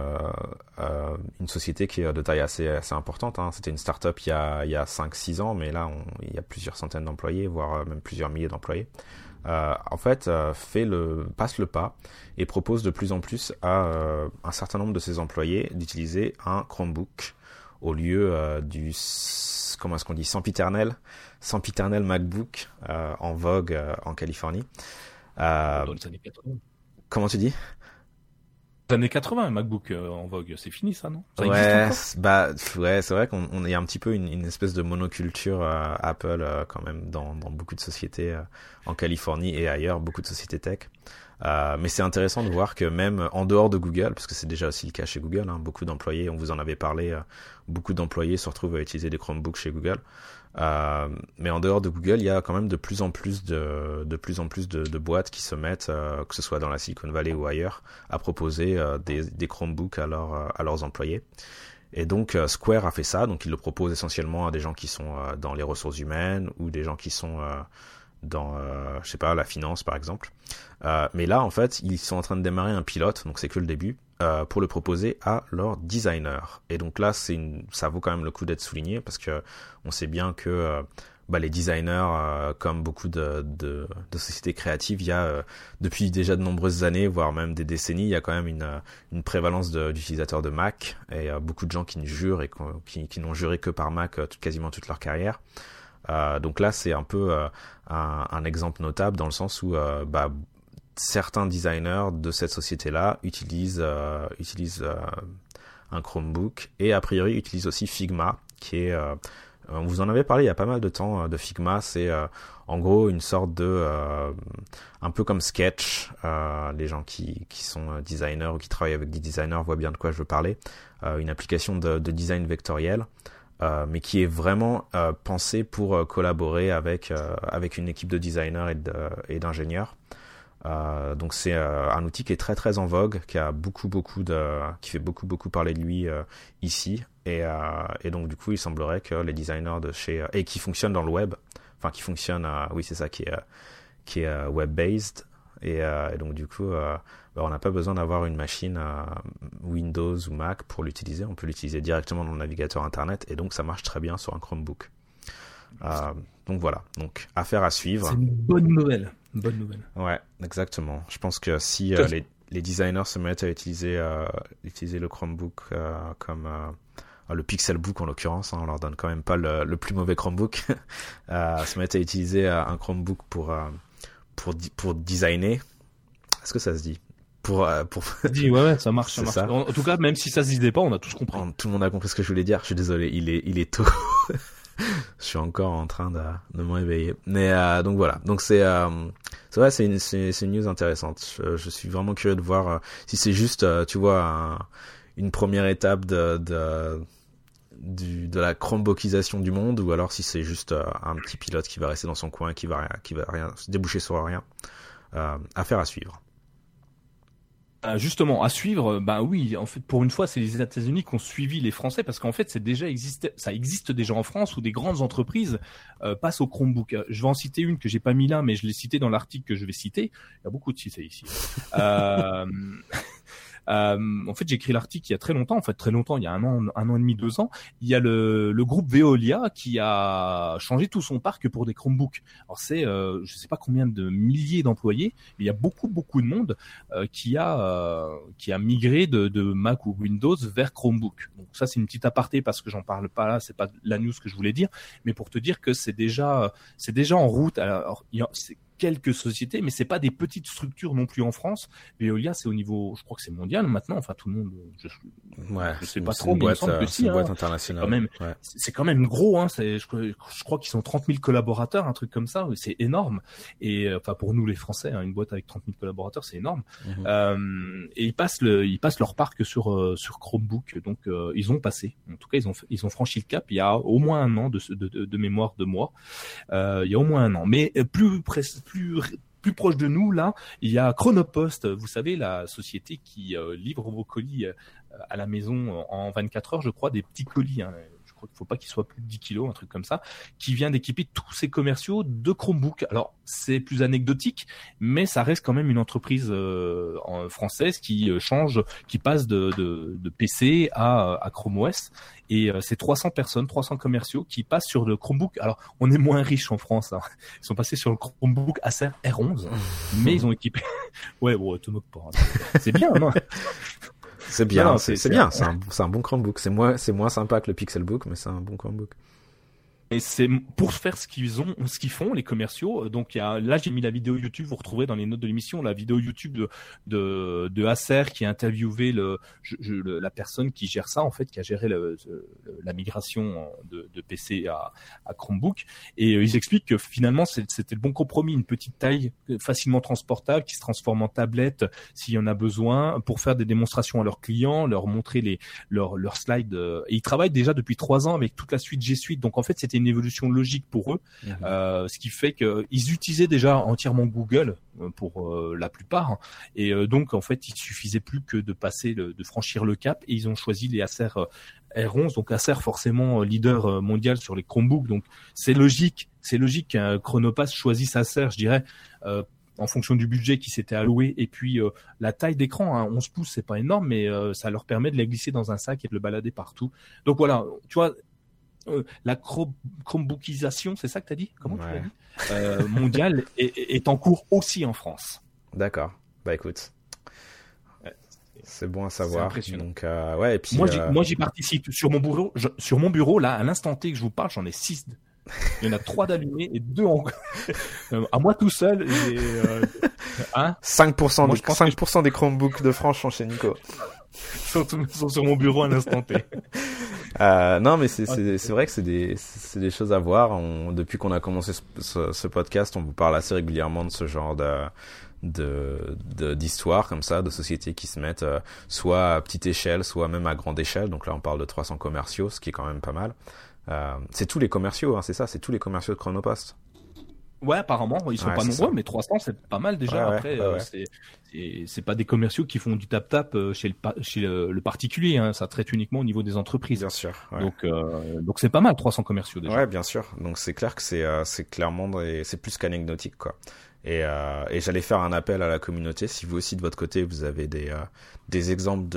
une société qui est de taille assez importante. Hein. C'était une start-up il y a 5-6 ans, mais là, il y a plusieurs centaines d'employés, voire même plusieurs milliers d'employés. En fait, passe le pas et propose de plus en plus à un certain nombre de ses employés d'utiliser un Chromebook au lieu du sempiternel MacBook en vogue en Californie. Dans les années 80. Comment tu dis? Les années 80, un MacBook en vogue, c'est fini ça, non? Ça existe encore? Ouais, c'est vrai qu'on est un petit peu une espèce de monoculture Apple quand même dans beaucoup de sociétés en Californie et ailleurs, beaucoup de sociétés tech. Mais c'est intéressant de voir que même en dehors de Google, parce que c'est déjà aussi le cas chez Google, hein, beaucoup d'employés, on vous en avait parlé, beaucoup d'employés se retrouvent à utiliser des Chromebooks chez Google. Mais en dehors de Google, il y a quand même de plus en plus de boîtes qui se mettent, que ce soit dans la Silicon Valley ou ailleurs, à proposer des Chromebooks à leurs employés. Et donc Square a fait ça, donc il le propose essentiellement à des gens qui sont dans les ressources humaines ou des gens qui sont dans je sais pas, la finance par exemple. Mais là en fait ils sont en train de démarrer un pilote, donc c'est que le début, pour le proposer à leurs designers. Et donc là ça vaut quand même le coup d'être souligné parce que on sait bien que les designers, comme beaucoup de sociétés créatives, il y a depuis déjà de nombreuses années, voire même des décennies, il y a quand même une prévalence d'utilisateurs de Mac et beaucoup de gens qui ne jurent et qui n'ont juré que par Mac quasiment toute leur carrière. Donc là, c'est un peu un exemple notable dans le sens où certains designers de cette société-là utilisent un Chromebook et a priori utilisent aussi Figma, qui est on vous en avait parlé il y a pas mal de temps de Figma. C'est en gros une sorte de un peu comme Sketch. Les gens qui sont designers ou qui travaillent avec des designers voient bien de quoi je veux parler. Une application de design vectoriel. Mais qui est vraiment pensé pour collaborer avec une équipe de designers et d'ingénieurs. Donc c'est un outil qui est très très en vogue, qui a qui fait beaucoup parler de lui ici, et donc du coup il semblerait que les designers de chez et qui fonctionne dans le web, enfin qui fonctionne, oui c'est ça, qui est web based, et donc du coup on n'a pas besoin d'avoir une machine Windows ou Mac pour l'utiliser, on peut l'utiliser directement dans le navigateur internet, et donc ça marche très bien sur un Chromebook. Donc voilà, donc affaire à suivre. C'est une bonne nouvelle. Une bonne nouvelle. Ouais, exactement. Je pense que si les designers se mettent à utiliser le Chromebook comme le Pixelbook en l'occurrence, on leur donne quand même pas le plus mauvais Chromebook, se mettent à utiliser un Chromebook pour designer. Est-ce que ça se dit? Dis, ouais, ça marche, ça marche. Ça. En tout cas, même si ça se disait pas, on a tous compris. Tout le monde a compris ce que je voulais dire. Je suis désolé, il est tôt. Je suis encore en train de me réveiller. Mais donc voilà. Donc c'est vrai, c'est une news intéressante. Je suis vraiment curieux de voir si c'est juste, tu vois, une première étape de la Chromebookisation du monde, ou alors si c'est juste un petit pilote qui va rester dans son coin, qui va rien se déboucher sur rien. Affaire à suivre. Justement, à suivre, bah oui, en fait, pour une fois, c'est les États-Unis qui ont suivi les Français, parce qu'en fait, ça existe déjà en France, où des grandes entreprises passent au Chromebook. Je vais en citer une que j'ai pas mis là, mais je l'ai citée dans l'article que je vais citer. Il y a beaucoup de cités ici. En fait, j'ai écrit l'article il y a très longtemps, il y a un an et demi, 2 ans. Il y a le groupe Veolia qui a changé tout son parc pour des Chromebooks. Alors c'est, je sais pas combien de milliers d'employés, mais il y a beaucoup de monde qui a migré de Mac ou Windows vers Chromebook. Donc ça, c'est une petite aparté parce que j'en parle pas là, c'est pas la news que je voulais dire, mais pour te dire que c'est déjà en route. Alors c'est quelques sociétés, mais c'est pas des petites structures non plus en France. Veolia, c'est au niveau, je crois que c'est mondial maintenant. Enfin, tout le monde, je sais pas trop, mais il me semble que si. C'est une boîte internationale. C'est quand même gros. Hein. Je crois qu'ils sont 30 000 collaborateurs, un truc comme ça. C'est énorme. Et enfin, pour nous les Français, une boîte avec 30 000 collaborateurs, c'est énorme. Et ils passent leur parc sur Chromebook. Donc ils ont passé. En tout cas, ils ont franchi le cap. Il y a au moins un an de mémoire de moi. Il y a au moins un an. Mais plus proche de nous, là, il y a Chronopost, vous savez, la société qui livre vos colis à la maison en 24 heures, je crois, des petits colis. Hein. Je crois qu'il ne faut pas qu'ils soient plus de 10 kilos, un truc comme ça, qui vient d'équiper tous ses commerciaux de Chromebook. Alors, c'est plus anecdotique, mais ça reste quand même une entreprise française qui change, qui passe de PC à Chrome OS. Et c'est 300 personnes, 300 commerciaux qui passent sur le Chromebook. Alors, on est moins riche en France. Hein. Ils sont passés sur le Chromebook Acer R11, mais ils ont équipé... Ouais, bon, te moque pas. Hein. C'est bien, non? C'est bien, non, c'est bien. C'est un bon Chromebook. C'est moins sympa que le Pixelbook, mais c'est un bon Chromebook. Et c'est pour faire ce qu'ils font les commerciaux. Donc là j'ai mis la vidéo YouTube, vous retrouverez dans les notes de l'émission la vidéo YouTube de Acer qui a interviewé la personne qui gère ça en fait, qui a géré la migration de PC à Chromebook. Et ils expliquent que finalement c'était le bon compromis, une petite taille facilement transportable qui se transforme en tablette s'il y en a besoin, pour faire des démonstrations à leurs clients, leur montrer leurs slides. Et ils travaillent déjà depuis 3 ans avec toute la suite G Suite. Donc en fait c'était une évolution logique pour eux, ce qui fait qu'ils utilisaient déjà entièrement Google pour la plupart, et donc en fait il suffisait plus que de franchir le cap, et ils ont choisi les Acer R11, donc Acer forcément leader mondial sur les Chromebooks, donc c'est logique qu'un Chronopass choisisse Acer, je dirais, en fonction du budget qui s'était alloué, et puis la taille d'écran, 11 pouces, c'est pas énorme, mais ça leur permet de les glisser dans un sac et de le balader partout. Donc voilà, tu vois, la Chromebookisation, c'est ça que tu as dit? Comment tu l'as dit? Mondiale est en cours aussi en France. D'accord. Bah écoute, c'est bon à savoir. C'est impressionnant. Donc ouais, et puis moi j'y participe sur mon bureau là, à l'instant T que je vous parle, j'en ai 6. Il y en a 3 d'allumés et 2 en à moi tout seul. 5% des Chromebooks de France sont chez Nico. sont sur mon bureau à l'instant T. Non, mais c'est vrai que c'est des choses à voir. Depuis qu'on a commencé ce podcast, on vous parle assez régulièrement de ce genre d'histoires comme ça, de sociétés qui se mettent soit à petite échelle, soit même à grande échelle. Donc là, on parle de 300 commerciaux, ce qui est quand même pas mal. C'est tous les commerciaux, hein, c'est ça, c'est tous les commerciaux de Chronopost. Ouais, apparemment, ils sont pas nombreux, ça. Mais 300, c'est pas mal déjà. Après, c'est pas des commerciaux qui font du tap-tap chez le particulier, hein. Ça traite uniquement au niveau des entreprises. Bien sûr. Ouais. Donc c'est pas mal, 300 commerciaux déjà. Ouais, bien sûr. Donc c'est clair que c'est clairement c'est plus qu'anecdotique, quoi. Et j'allais faire un appel à la communauté. Si vous aussi de votre côté vous avez des exemples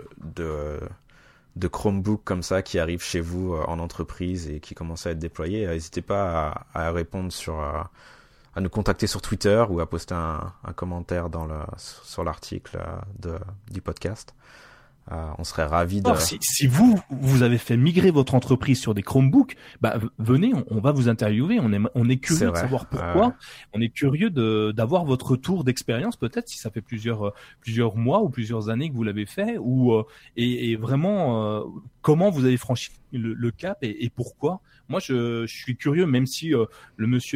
de Chromebook comme ça qui arrivent chez vous en entreprise et qui commencent à être déployés, n'hésitez pas à répondre à nous contacter sur Twitter ou à poster un commentaire sur l'article du podcast. On serait ravis de... Alors, si vous avez fait migrer votre entreprise sur des Chromebooks, venez, on va vous interviewer. On est curieux de savoir pourquoi. On est curieux d'avoir votre retour d'expérience, peut-être si ça fait plusieurs mois ou plusieurs années que vous l'avez fait, et vraiment comment vous avez franchi le cap et pourquoi. Moi, je suis curieux, même si le monsieur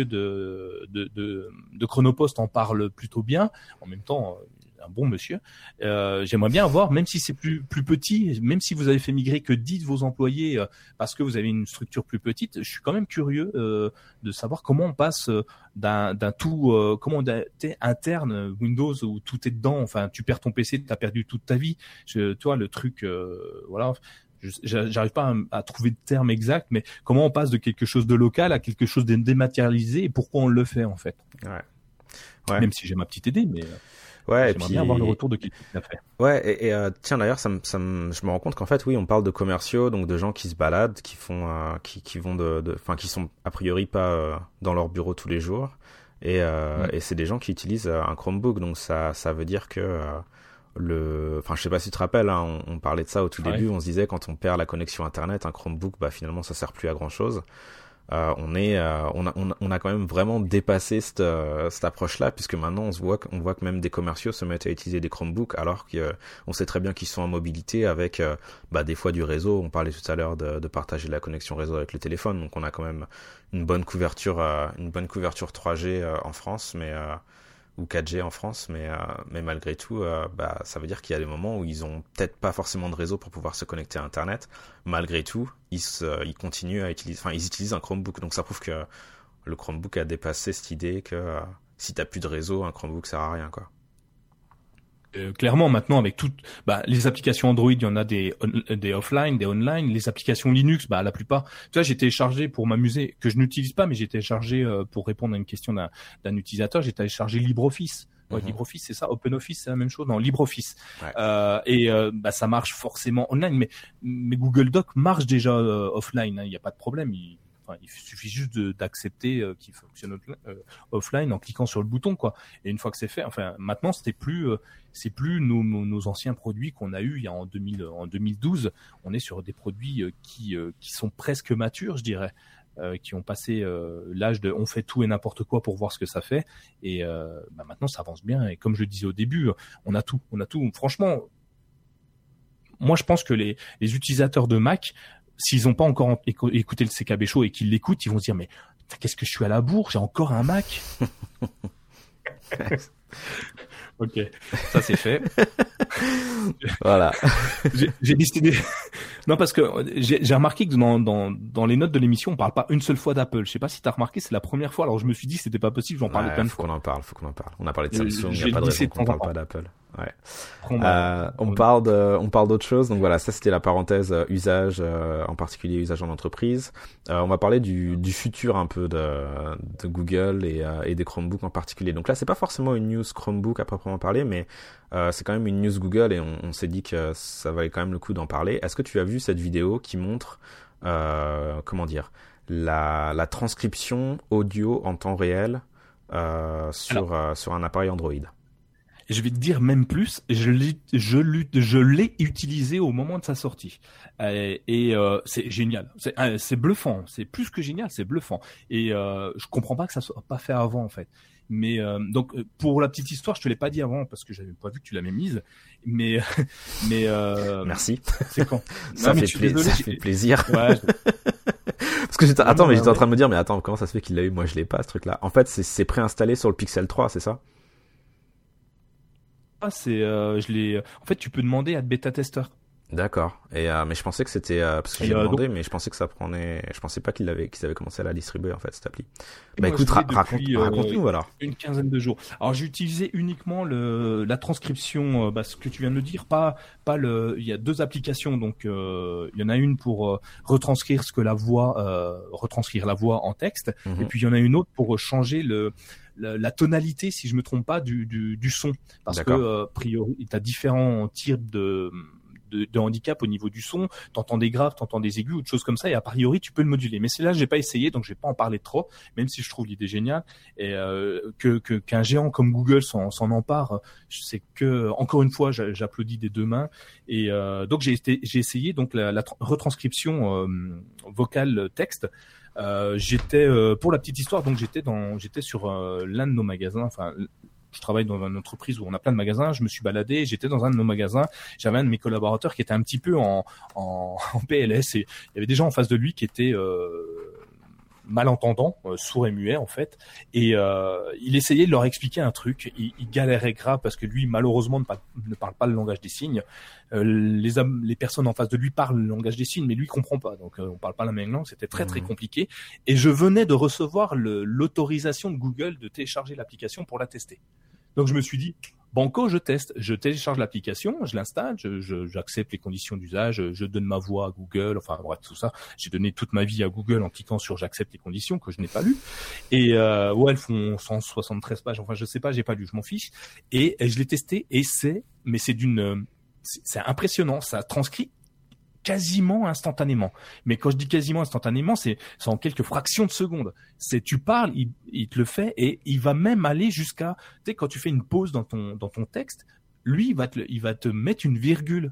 de Chronopost en parle plutôt bien. En même temps, un bon monsieur. J'aimerais bien voir, même si c'est plus petit, même si vous avez fait migrer que 10 de vos employés parce que vous avez une structure plus petite, je suis quand même curieux de savoir comment on passe d'un tout interne Windows où tout est dedans. Enfin, tu perds ton PC, tu as perdu toute ta vie. Tu vois le truc, voilà. J'arrive pas à trouver de terme exact, mais comment on passe de quelque chose de local à quelque chose de dématérialisé et pourquoi on le fait en fait. Ouais. Même si j'ai ma petite idée, mais j'aimerais bien avoir le retour de quelqu'un qui l'a fait. Ouais, et tiens d'ailleurs, je me rends compte qu'en fait, oui, on parle de commerciaux, donc de gens qui se baladent, qui font, qui vont qui sont a priori pas dans leur bureau tous les jours, et c'est des gens qui utilisent un Chromebook, donc ça veut dire que je sais pas si tu te rappelles, hein, on parlait de ça au tout début, on se disait quand on perd la connexion internet, un Chromebook, finalement ça sert plus à grand chose. On a quand même vraiment dépassé cette approche-là, puisque maintenant on voit que même des commerciaux se mettent à utiliser des Chromebooks, alors qu'on sait très bien qu'ils sont en mobilité avec des fois du réseau. On parlait tout à l'heure de partager la connexion réseau avec le téléphone, donc on a quand même une bonne couverture 3G en France, ou 4G en France, mais malgré tout, ça veut dire qu'il y a des moments où ils ont peut-être pas forcément de réseau pour pouvoir se connecter à Internet. Malgré tout, ils continuent à utiliser, ils utilisent un Chromebook. Donc ça prouve que le Chromebook a dépassé cette idée que si t'as plus de réseau, un Chromebook sert à rien, quoi. Clairement, maintenant, avec toutes les applications Android, il y en a des offline, des online. Les applications Linux, la plupart. Tu vois, j'ai téléchargé pour m'amuser, que je n'utilise pas, mais j'ai téléchargé pour répondre à une question d'un utilisateur. J'ai téléchargé LibreOffice. Ouais, LibreOffice, c'est ça. OpenOffice, c'est la même chose. Non, LibreOffice. Ouais. Ça marche forcément online, mais Google Doc marche déjà offline. Il n'y a pas de problème. Il suffit juste d'accepter qu'il fonctionne offline en cliquant sur le bouton, quoi. Et une fois que c'est fait, maintenant c'est plus nos anciens produits qu'on a eu en 2012. On est sur des produits qui sont presque matures, je dirais, qui ont passé l'âge de on fait tout et n'importe quoi pour voir ce que ça fait. Et maintenant ça avance bien. Et comme je le disais au début, on a tout. Franchement, moi je pense que les utilisateurs de Mac, s'ils n'ont pas encore écouté le CKB Show et qu'ils l'écoutent, ils vont se dire mais qu'est-ce que je suis à la bourre, j'ai encore un Mac. Ok, ça c'est fait. Voilà. J'ai décidé. Non, parce que j'ai remarqué que dans les notes de l'émission, on parle pas une seule fois d'Apple. Je sais pas si t'as remarqué, c'est la première fois. Alors je me suis dit que c'était pas possible, j'en parlais plein de fois. Faut qu'on en parle. On a parlé de Samsung, il n'y a pas de raison qu'on parle pas d'Apple. Ouais. On parle d'autre chose. Donc voilà, ça c'était la parenthèse usage, en particulier usage en entreprise. On va parler du futur un peu de Google et des Chromebooks en particulier. Donc là, c'est pas forcément une news Chromebook à proprement parler, mais c'est quand même une news Google et on s'est dit que ça valait quand même le coup d'en parler. Est-ce que tu as vu cette vidéo qui montre la transcription audio en temps réel sur un appareil Android? Et je vais te dire même plus, je l'ai utilisé au moment de sa sortie. C'est génial. C'est bluffant. C'est plus que génial, c'est bluffant. Et je comprends pas que ça soit pas fait avant, en fait. Mais donc pour la petite histoire, je te l'ai pas dit avant parce que j'avais pas vu que tu l'avais mise. Mais merci. C'est quand ça fait plaisir. Ouais, parce que j'étais en train de me dire mais attends, comment ça se fait qu'il l'a eu, moi je l'ai pas ce truc-là. En fait, c'est préinstallé sur le Pixel 3, c'est ça? En fait, tu peux demander à bêta testeur. D'accord. Et mais je pensais que c'était parce que j'ai demandé, mais je pensais que ça prenait. Je pensais pas qu'ils avaient commencé à la distribuer en fait cette appli. Bah Moi, écoute, je l'ai depuis raconte-nous alors. une quinzaine de jours. Alors, j'ai utilisé uniquement la transcription, ce que tu viens de dire, il y a deux applications, donc il y en a une pour retranscrire retranscrire la voix en texte, et puis il y en a une autre pour changer la tonalité, si je me trompe pas, du son, parce que a priori, tu as différents types de handicap au niveau du son, t'entends des graves, t'entends des aigus ou des choses comme ça, et a priori tu peux le moduler. Mais c'est là j'ai pas essayé, donc je vais pas en parler trop, même si je trouve l'idée géniale. Et qu'un géant comme Google s'en empare, c'est que encore une fois j'applaudis des deux mains. Et donc j'ai essayé donc la retranscription vocale texte. J'étais pour la petite histoire, donc j'étais sur l'un de nos magasins, enfin. Je travaille dans une entreprise où on a plein de magasins. Je me suis baladé, j'étais dans un de nos magasins. J'avais un de mes collaborateurs qui était un petit peu en PLS, et il y avait des gens en face de lui qui étaient malentendants, sourds et muets en fait. Et il essayait de leur expliquer un truc. Il galérait grave parce que lui, malheureusement, ne parle pas le langage des signes. Les personnes en face de lui parlent le langage des signes, mais lui comprend pas. Donc on parle pas la même langue. C'était très très compliqué. Et je venais de recevoir l'autorisation de Google de télécharger l'application pour la tester. Donc je me suis dit, banco, je teste, je télécharge l'application, je l'installe, j'accepte les conditions d'usage, je donne ma voix à Google, enfin bref tout ça. J'ai donné toute ma vie à Google en cliquant sur j'accepte les conditions que je n'ai pas lues. Et ouais, elles font 173 pages, enfin je sais pas, j'ai pas lu, je m'en fiche. Et je l'ai testé et c'est impressionnant, ça transcrit quasiment instantanément. Mais quand je dis quasiment instantanément, c'est en quelques fractions de secondes. Tu parles, il te le fait, et il va même aller jusqu'à, tu sais, quand tu fais une pause dans ton texte, lui, il va te mettre une virgule.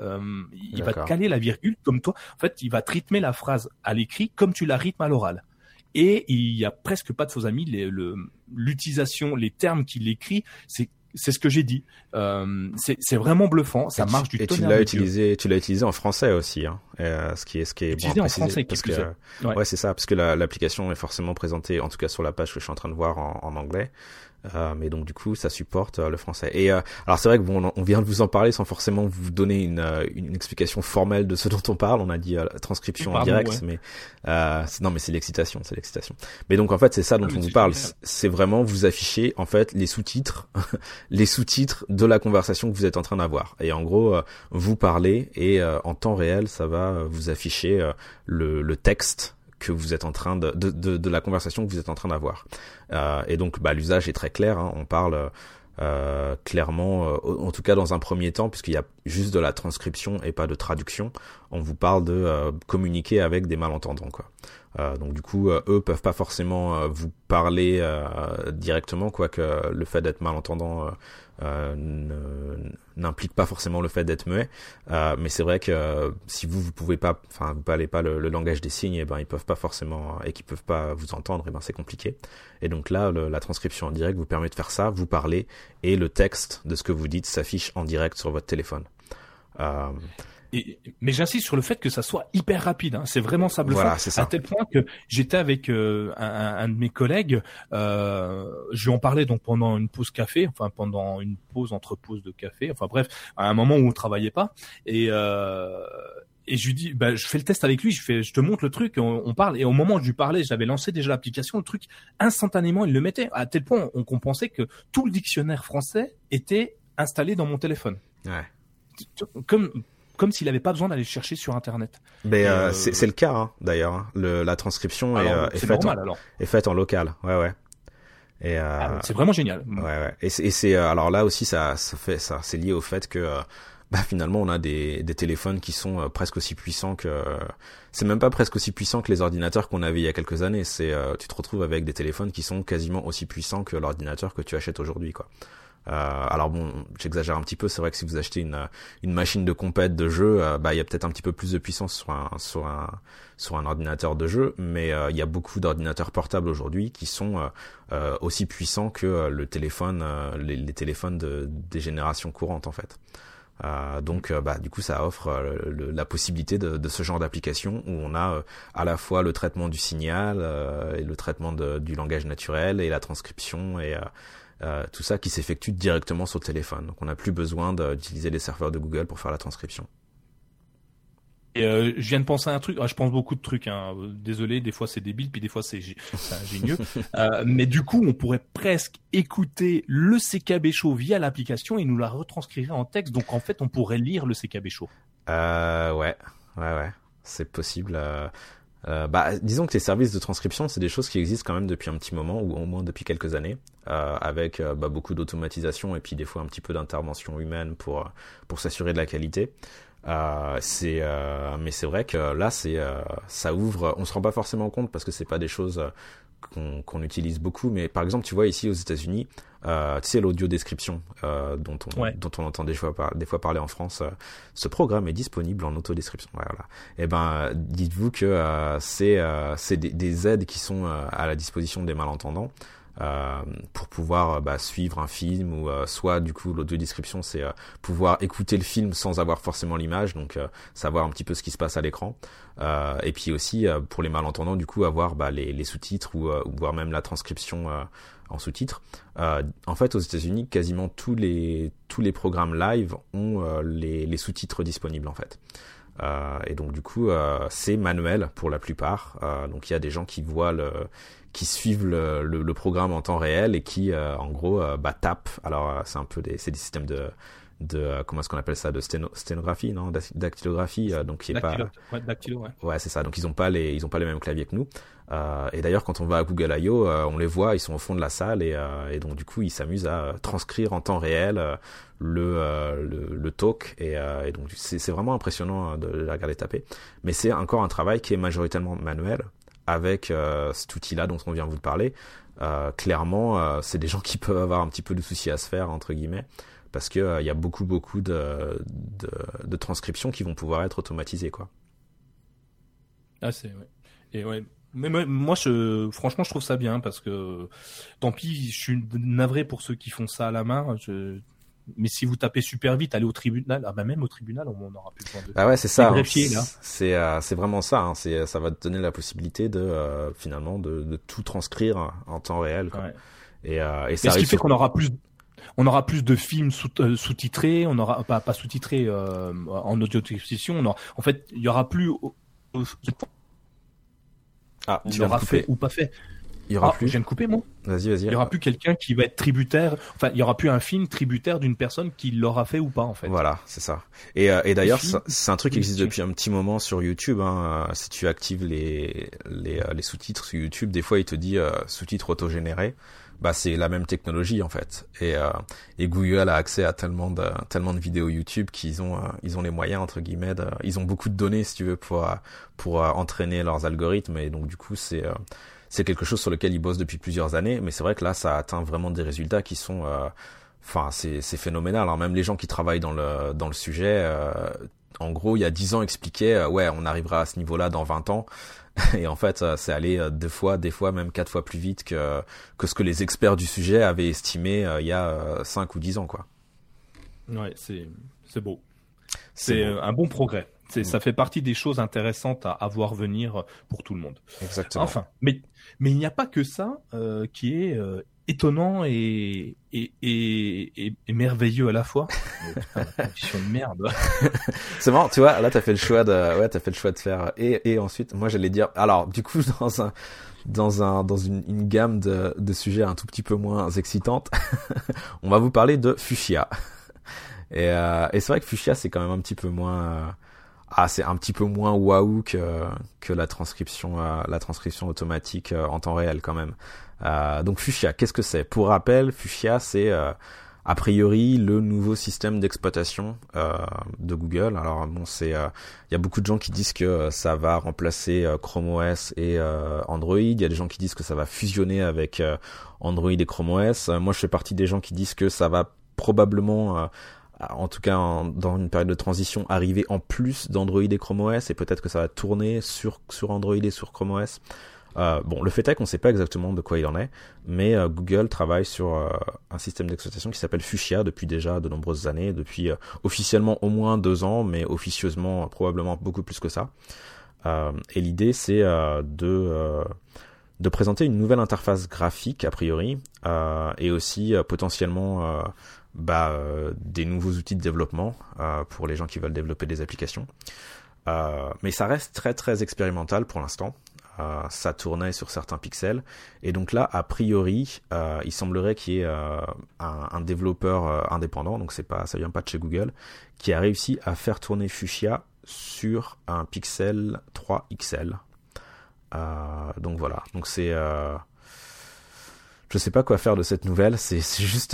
Il va te caler la virgule comme toi. En fait, il va te rythmer la phrase à l'écrit comme tu la rythmes à l'oral. Et il y a presque pas de faux amis. L'utilisation, les termes qu'il écrit, c'est ce que j'ai dit. C'est vraiment bluffant. Ça marche du tonnerre. Et tu l'as utilisé en français aussi, hein. Ce qui est utilisé bon en français, parce que ouais, c'est ça, parce que l'application est forcément présentée, en tout cas sur la page que je suis en train de voir, en anglais. Mais donc du coup ça supporte le français. Et alors c'est vrai que bon, on vient de vous en parler sans forcément vous donner une explication formelle de ce dont on parle. On a dit transcription en direct, ouais. Mais c'est l'excitation. Mais donc en fait c'est ça dont on vous parle. C'est vraiment vous afficher en fait les sous-titres, les sous-titres de la conversation que vous êtes en train d'avoir. Et en gros vous parlez et en temps réel ça va vous afficher le texte que vous êtes en train de la conversation que vous êtes en train d'avoir. Et donc l'usage est très clair, hein. On parle clairement, en tout cas dans un premier temps, puisqu'il y a juste de la transcription et pas de traduction, on vous parle de communiquer avec des malentendants, quoi. Donc du coup, eux peuvent pas forcément vous parler directement, quoique le fait d'être malentendant n'implique pas forcément le fait d'être muet, mais c'est vrai que si vous pouvez pas, enfin vous parlez pas le langage des signes, et ben ils peuvent pas forcément, et qu'ils peuvent pas vous entendre, et ben c'est compliqué. Et donc là, la transcription en direct vous permet de faire ça, vous parlez et le texte de ce que vous dites s'affiche en direct sur votre téléphone. Mais j'insiste sur le fait que ça soit hyper rapide, hein. C'est vraiment ça bluffant. Voilà, c'est ça. À tel point que j'étais avec un de mes collègues, je lui en parlais donc pendant une pause café, enfin pendant une pause entre pauses de café, enfin bref, à un moment où on travaillait pas, et je lui dis, je fais le test avec lui, je te montre le truc, on parle, et au moment où je lui parlais, j'avais lancé déjà l'application, le truc instantanément il le mettait, à tel point qu'on pensait que tout le dictionnaire français était installé dans mon téléphone. Ouais. Comme s'il n'avait pas besoin d'aller chercher sur Internet. Mais c'est le cas, hein, d'ailleurs. Hein. La transcription est faite en local. Ouais. Et c'est vraiment génial. Ouais. Et c'est alors là aussi ça c'est lié au fait que finalement on a des téléphones qui sont presque aussi puissants que c'est même pas presque aussi puissant que les ordinateurs qu'on avait il y a quelques années. Tu te retrouves avec des téléphones qui sont quasiment aussi puissants que l'ordinateur que tu achètes aujourd'hui, quoi. Alors bon, j'exagère un petit peu, c'est vrai que si vous achetez une machine de compète de jeu, il y a peut-être un petit peu plus de puissance sur un ordinateur de jeu, mais il y a beaucoup d'ordinateurs portables aujourd'hui qui sont aussi puissants que le téléphone, les téléphones des générations courantes en fait. Donc du coup ça offre la possibilité de ce genre d'application où on a à la fois le traitement du signal et le traitement du langage naturel et la transcription et tout ça qui s'effectue directement sur le téléphone. Donc on n'a plus besoin d'utiliser les serveurs de Google pour faire la transcription. je viens de penser à un truc. Je pense beaucoup de trucs. Hein. Désolé, des fois c'est débile, puis des fois c'est ingénieux. Mais du coup, on pourrait presque écouter le CKB Show via l'application et nous la retranscrire en texte. Donc en fait, on pourrait lire le CKB Show. Ouais, c'est possible. Disons que les services de transcription, c'est des choses qui existent quand même depuis un petit moment, ou au moins depuis quelques années, avec beaucoup d'automatisation et puis des fois un petit peu d'intervention humaine pour s'assurer de la qualité. Mais c'est vrai que là, ça ouvre. On se rend pas forcément compte parce que c'est pas des choses qu'on utilise beaucoup. Mais par exemple, tu vois ici aux États-Unis, tu sais l'audio description dont on entend des fois parler en France. Ce programme est disponible en autodescription. Voilà. Et ben, dites-vous que c'est des aides qui sont à la disposition des malentendants. Pour pouvoir suivre un film ou soit du coup l'audio-description c'est pouvoir écouter le film sans avoir forcément l'image, donc savoir un petit peu ce qui se passe à l'écran, et puis aussi pour les malentendants du coup avoir les sous-titres ou voire même la transcription en sous-titres. En fait aux États-Unis quasiment tous les programmes live ont les sous-titres disponibles en fait. Et donc du coup c'est manuel pour la plupart, donc il y a des gens qui suivent le programme en temps réel et qui en gros tapent. Alors c'est un peu c'est des systèmes de comment est-ce qu'on appelle ça, de sténographie, non, dactylographie, donc il est pas dactylo, ouais. Ouais, c'est ça, donc ils ont pas les mêmes claviers que nous, et d'ailleurs quand on va à Google I.O., on les voit, ils sont au fond de la salle et donc du coup ils s'amusent à transcrire en temps réel le talk et donc c'est vraiment impressionnant de la regarder taper, mais c'est encore un travail qui est majoritairement manuel avec cet outil-là dont on vient vous parler. Clairement c'est des gens qui peuvent avoir un petit peu de soucis à se faire entre guillemets, parce que y a beaucoup de transcriptions qui vont pouvoir être automatisées, quoi. Ah c'est ouais. Et ouais. Mais moi, franchement, je trouve ça bien parce que tant pis, je suis navré pour ceux qui font ça à la main. Mais si vous tapez super vite, allez au tribunal. Même au tribunal, on n'aura plus besoin de. Ah ouais, c'est ça. Greffier, là. C'est vraiment ça. Hein. Ça va te donner la possibilité finalement de tout transcrire en temps réel, quoi. Ouais. Et ça ce qui fait qu'on aura plus. On aura plus de films sous-titrés. On aura pas sous-titrés en audio-description. En fait, il y aura plus. Tu l'auras fait ou pas fait. Il y aura plus. Je viens de couper, moi. Vas-y. Il y aura plus quelqu'un qui va être tributaire. Enfin, il y aura plus un film tributaire d'une personne qui l'aura fait ou pas, en fait. Voilà, c'est ça. Et d'ailleurs, c'est un truc qui existe depuis un petit moment sur YouTube. Hein. Si tu actives les sous-titres sur YouTube, des fois il te dit sous-titres autogénérés. C'est la même technologie en fait. Et Google a accès à tellement de vidéos YouTube qu'ils ont les moyens entre guillemets. Ils ont beaucoup de données si tu veux pour entraîner leurs algorithmes. Et donc du coup c'est quelque chose sur lequel ils bossent depuis plusieurs années, mais c'est vrai que là, ça atteint vraiment des résultats qui sont, c'est phénoménal. Alors même les gens qui travaillent dans le sujet, en gros, il y a 10 ans, expliquaient, on arrivera à ce niveau-là dans 20 ans. Et en fait, c'est allé des fois même 4 fois plus vite que ce que les experts du sujet avaient estimé il y a 5 ou 10 ans, quoi. Ouais, c'est beau. C'est un bon progrès. Ça fait partie des choses intéressantes à voir venir pour tout le monde. Exactement. Enfin, mais il n'y a pas que ça qui est étonnant et merveilleux à la fois. Putain, la condition de merde. C'est marrant, tu vois, là t'as fait le choix de faire et ensuite moi j'allais dire, alors du coup dans une gamme de sujets un tout petit peu moins excitantes, on va vous parler de Fuchsia. Et c'est vrai que Fuchsia c'est quand même un petit peu moins c'est un petit peu moins waouh que la transcription automatique en temps réel quand même. Donc Fuchsia, qu'est-ce que c'est? Pour rappel, Fuchsia c'est a priori le nouveau système d'exploitation de Google. Alors bon, il y a beaucoup de gens qui disent que ça va remplacer Chrome OS et Android. Il y a des gens qui disent que ça va fusionner avec Android et Chrome OS. Moi, je fais partie des gens qui disent que ça va probablement en tout cas dans une période de transition arriver en plus d'Android et Chrome OS, et peut-être que ça va tourner sur Android et sur Chrome OS. Bon, le fait est qu'on ne sait pas exactement de quoi il en est, mais Google travaille sur un système d'exploitation qui s'appelle Fuchsia depuis déjà de nombreuses années, depuis officiellement au moins 2 ans, mais officieusement probablement beaucoup plus que ça. Et l'idée c'est de présenter une nouvelle interface graphique a priori, et aussi potentiellement des nouveaux outils de développement pour les gens qui veulent développer des applications. Mais ça reste très très expérimental pour l'instant. Ça tournait sur certains pixels. Et donc là, a priori, il semblerait qu'il y ait un développeur indépendant, donc ça vient pas de chez Google, qui a réussi à faire tourner Fuchsia sur un Pixel 3 XL. Donc voilà. Donc c'est... je sais pas quoi faire de cette nouvelle. C'est juste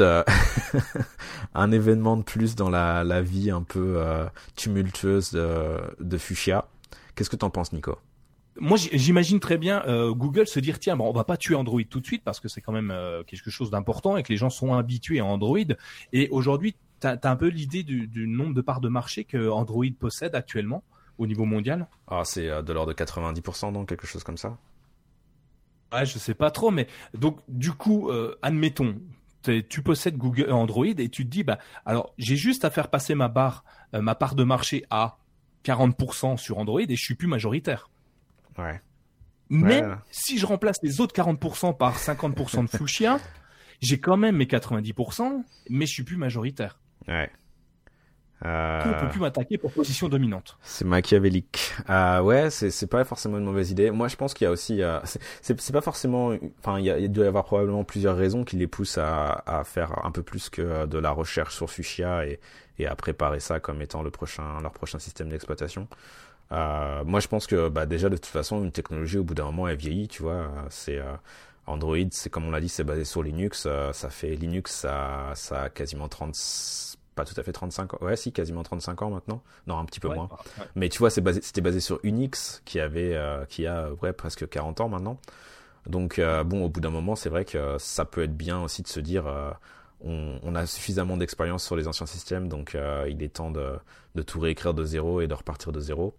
un événement de plus dans la vie un peu tumultueuse de Fuchsia. Qu'est-ce que t'en penses, Nico? Moi, j'imagine très bien Google se dire tiens, bon, on va pas tuer Android tout de suite parce que c'est quand même quelque chose d'important et que les gens sont habitués à Android. Et aujourd'hui, t'as un peu l'idée du nombre de parts de marché que Android possède actuellement au niveau mondial? C'est de l'ordre de 90%, donc quelque chose comme ça. Ouais, je sais pas trop, mais donc du coup, admettons, tu possèdes Google Android et tu te dis bah alors j'ai juste à faire passer ma part de marché à 40% sur Android et je suis plus majoritaire. Ouais. Mais Ouais. si je remplace les autres 40% par 50% de Fuchsia, j'ai quand même mes 90%, mais je suis plus majoritaire. Ouais. Du coup, on peut plus m'attaquer pour position dominante. C'est machiavélique. Ouais, c'est pas forcément une mauvaise idée. Moi, je pense qu'il y a aussi, c'est pas forcément, enfin, il doit y avoir probablement plusieurs raisons qui les poussent à faire un peu plus que de la recherche sur Fuchsia et à préparer ça comme étant leur prochain système d'exploitation. Moi, je pense que déjà de toute façon, une technologie au bout d'un moment elle vieillit, tu vois. Android, c'est comme on l'a dit, c'est basé sur Linux. Ça fait Linux, ça a quasiment 30, pas tout à fait 35 ans. Ouais, si, quasiment 35 ans maintenant. Non, un petit peu moins. Ouais. Mais tu vois, c'était basé sur Unix qui a presque 40 ans maintenant. Donc bon, au bout d'un moment, c'est vrai que ça peut être bien aussi de se dire on a suffisamment d'expérience sur les anciens systèmes, donc il est temps de tout réécrire de zéro et de repartir de zéro.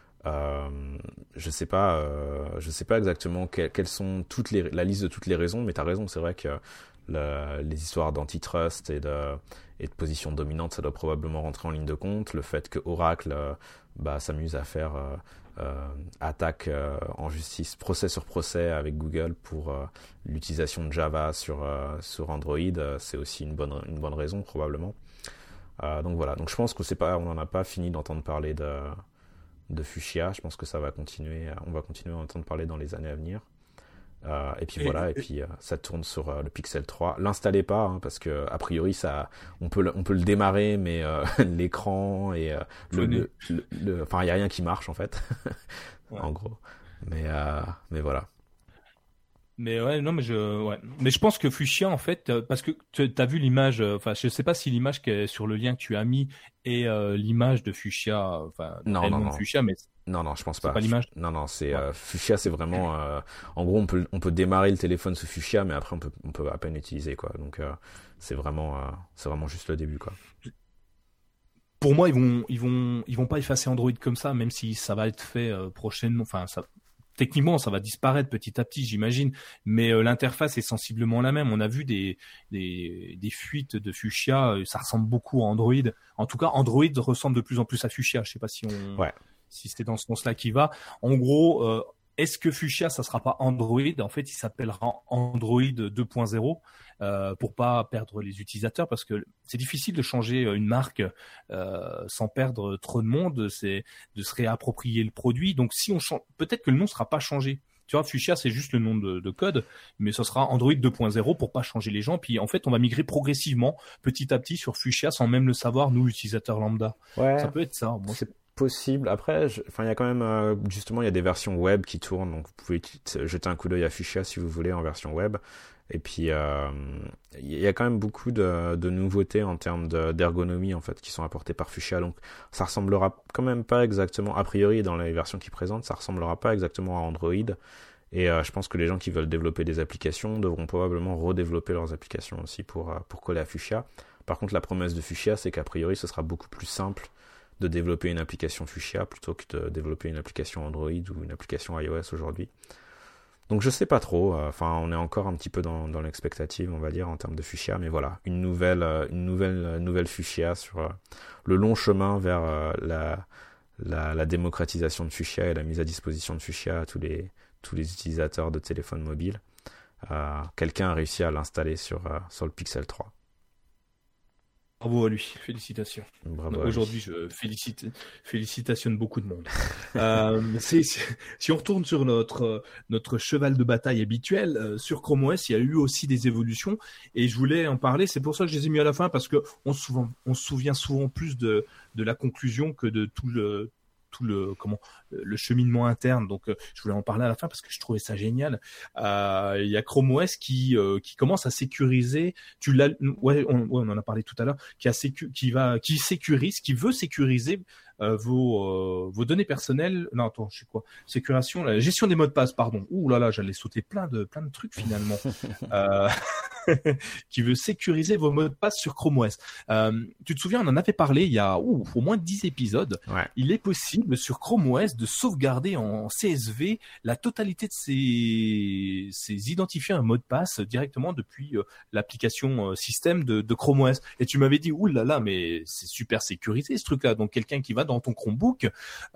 Je sais pas exactement quelles sont la liste de toutes les raisons, mais t'as raison, c'est vrai que les histoires d'antitrust et de position dominante, ça doit probablement rentrer en ligne de compte. Le fait que Oracle s'amuse à faire attaque en justice, procès sur procès avec Google pour l'utilisation de Java sur Android, c'est aussi une bonne raison probablement. Donc voilà, donc je pense on n'en a pas fini d'entendre parler de Fuchsia. Je pense que on va continuer à en entendre parler dans les années à venir. Et puis voilà, et puis ça tourne sur le Pixel 3. L'installez pas, hein, parce que a priori on peut le démarrer, mais l'écran et enfin il y a rien qui marche en fait, Ouais. en gros. Mais voilà. Mais ouais, non, mais je pense que Fuchsia, en fait, parce que t'as vu l'image, enfin, je sais pas si l'image qui est sur le lien que tu as mis est l'image de Fuchsia, enfin, Non, de Fuchsia, mais non, je pense c'est pas. pas l'image. Non, c'est Ouais. Fuchsia, c'est vraiment. En gros, on peut démarrer le téléphone sous Fuchsia, mais après on peut à peine l'utiliser, quoi. Donc c'est vraiment juste le début, quoi. Pour moi, ils vont pas effacer Android comme ça, même si ça va être fait prochainement. Enfin, techniquement, ça va disparaître petit à petit, j'imagine. Mais l'interface est sensiblement la même. On a vu des fuites de Fuchsia. Ça ressemble beaucoup à Android. En tout cas, Android ressemble de plus en plus à Fuchsia. Je sais pas Ouais. si c'est dans ce sens-là qui va. En gros, est-ce que Fuchsia, ça sera pas Android? En fait, il s'appellera Android 2.0 pour pas perdre les utilisateurs, parce que c'est difficile de changer une marque sans perdre trop de monde. C'est de se réapproprier le produit. Donc, si on change, peut-être que le nom sera pas changé. Tu vois, Fuchsia, c'est juste le nom de code, mais ce sera Android 2.0 pour pas changer les gens. Puis, en fait, on va migrer progressivement, petit à petit, sur Fuchsia sans même le savoir, nous, utilisateurs lambda. Ouais. Ça peut être ça. Moi, c'est possible. Après, il y a quand même, justement, il y a des versions web qui tournent, donc vous pouvez jeter un coup d'œil à Fuchsia si vous voulez en version web. Et puis, il y a quand même beaucoup de nouveautés en termes d'ergonomie, en fait, qui sont apportées par Fuchsia. Donc, ça ressemblera quand même pas exactement, a priori, dans les versions qu'ils présentent, ça ressemblera pas exactement à Android. Et je pense que les gens qui veulent développer des applications devront probablement redévelopper leurs applications aussi pour coller à Fuchsia. Par contre, la promesse de Fuchsia, c'est qu'a priori, ce sera beaucoup plus simple de développer une application Fuchsia plutôt que de développer une application Android ou une application iOS aujourd'hui. Donc je sais pas trop, on est encore un petit peu dans l'expectative, on va dire, en termes de Fuchsia, mais voilà, une nouvelle Fuchsia sur le long chemin vers la démocratisation de Fuchsia et la mise à disposition de Fuchsia à tous les utilisateurs de téléphones mobiles. Quelqu'un a réussi à l'installer sur le Pixel 3. Bravo à lui, félicitations. Bravo à lui. Aujourd'hui, je félicitationne beaucoup de monde. Si on retourne sur notre cheval de bataille habituel, sur Chrome OS, il y a eu aussi des évolutions et je voulais en parler. C'est pour ça que je les ai mis à la fin parce que on se souvient souvent plus de la conclusion que de tout le cheminement interne. Donc, je voulais en parler à la fin parce que je trouvais ça génial. Il y a Chrome OS qui commence à sécuriser. On en a parlé tout à l'heure. Qui sécurise, qui veut sécuriser vos données personnelles. Non, attends, je sais quoi. Sécurisation, la gestion des mots de passe, pardon. Ouh là là, j'allais sauter plein de trucs finalement. Qui veut sécuriser vos mots de passe sur Chrome OS. Tu te souviens, on en avait parlé il y a au moins 10 épisodes. Ouais. Il est possible sur Chrome OS de sauvegarder en CSV la totalité de ces identifiants à mot de passe directement depuis l'application système de Chrome OS. Et tu m'avais dit, ouh là là, mais c'est super sécurisé ce truc-là. Donc quelqu'un qui va dans ton Chromebook,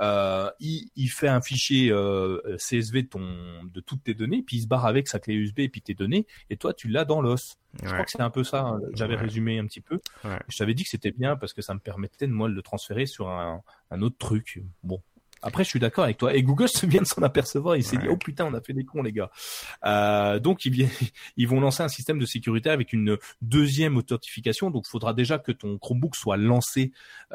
il fait un fichier CSV de toutes tes données, puis il se barre avec sa clé USB et puis tes données, et toi tu l'as dans l'os. Je crois que c'est un peu ça. Hein. J'avais résumé un petit peu. Ouais. Je t'avais dit que c'était bien parce que ça me permettait de moi de le transférer sur un autre truc. Bon. Après, je suis d'accord avec toi. Et Google se vient de s'en apercevoir. Il s'est dit, oh putain, on a fait des cons, les gars. Donc, ils vont lancer un système de sécurité avec une deuxième authentification. Donc, il faudra déjà que ton Chromebook soit lancé,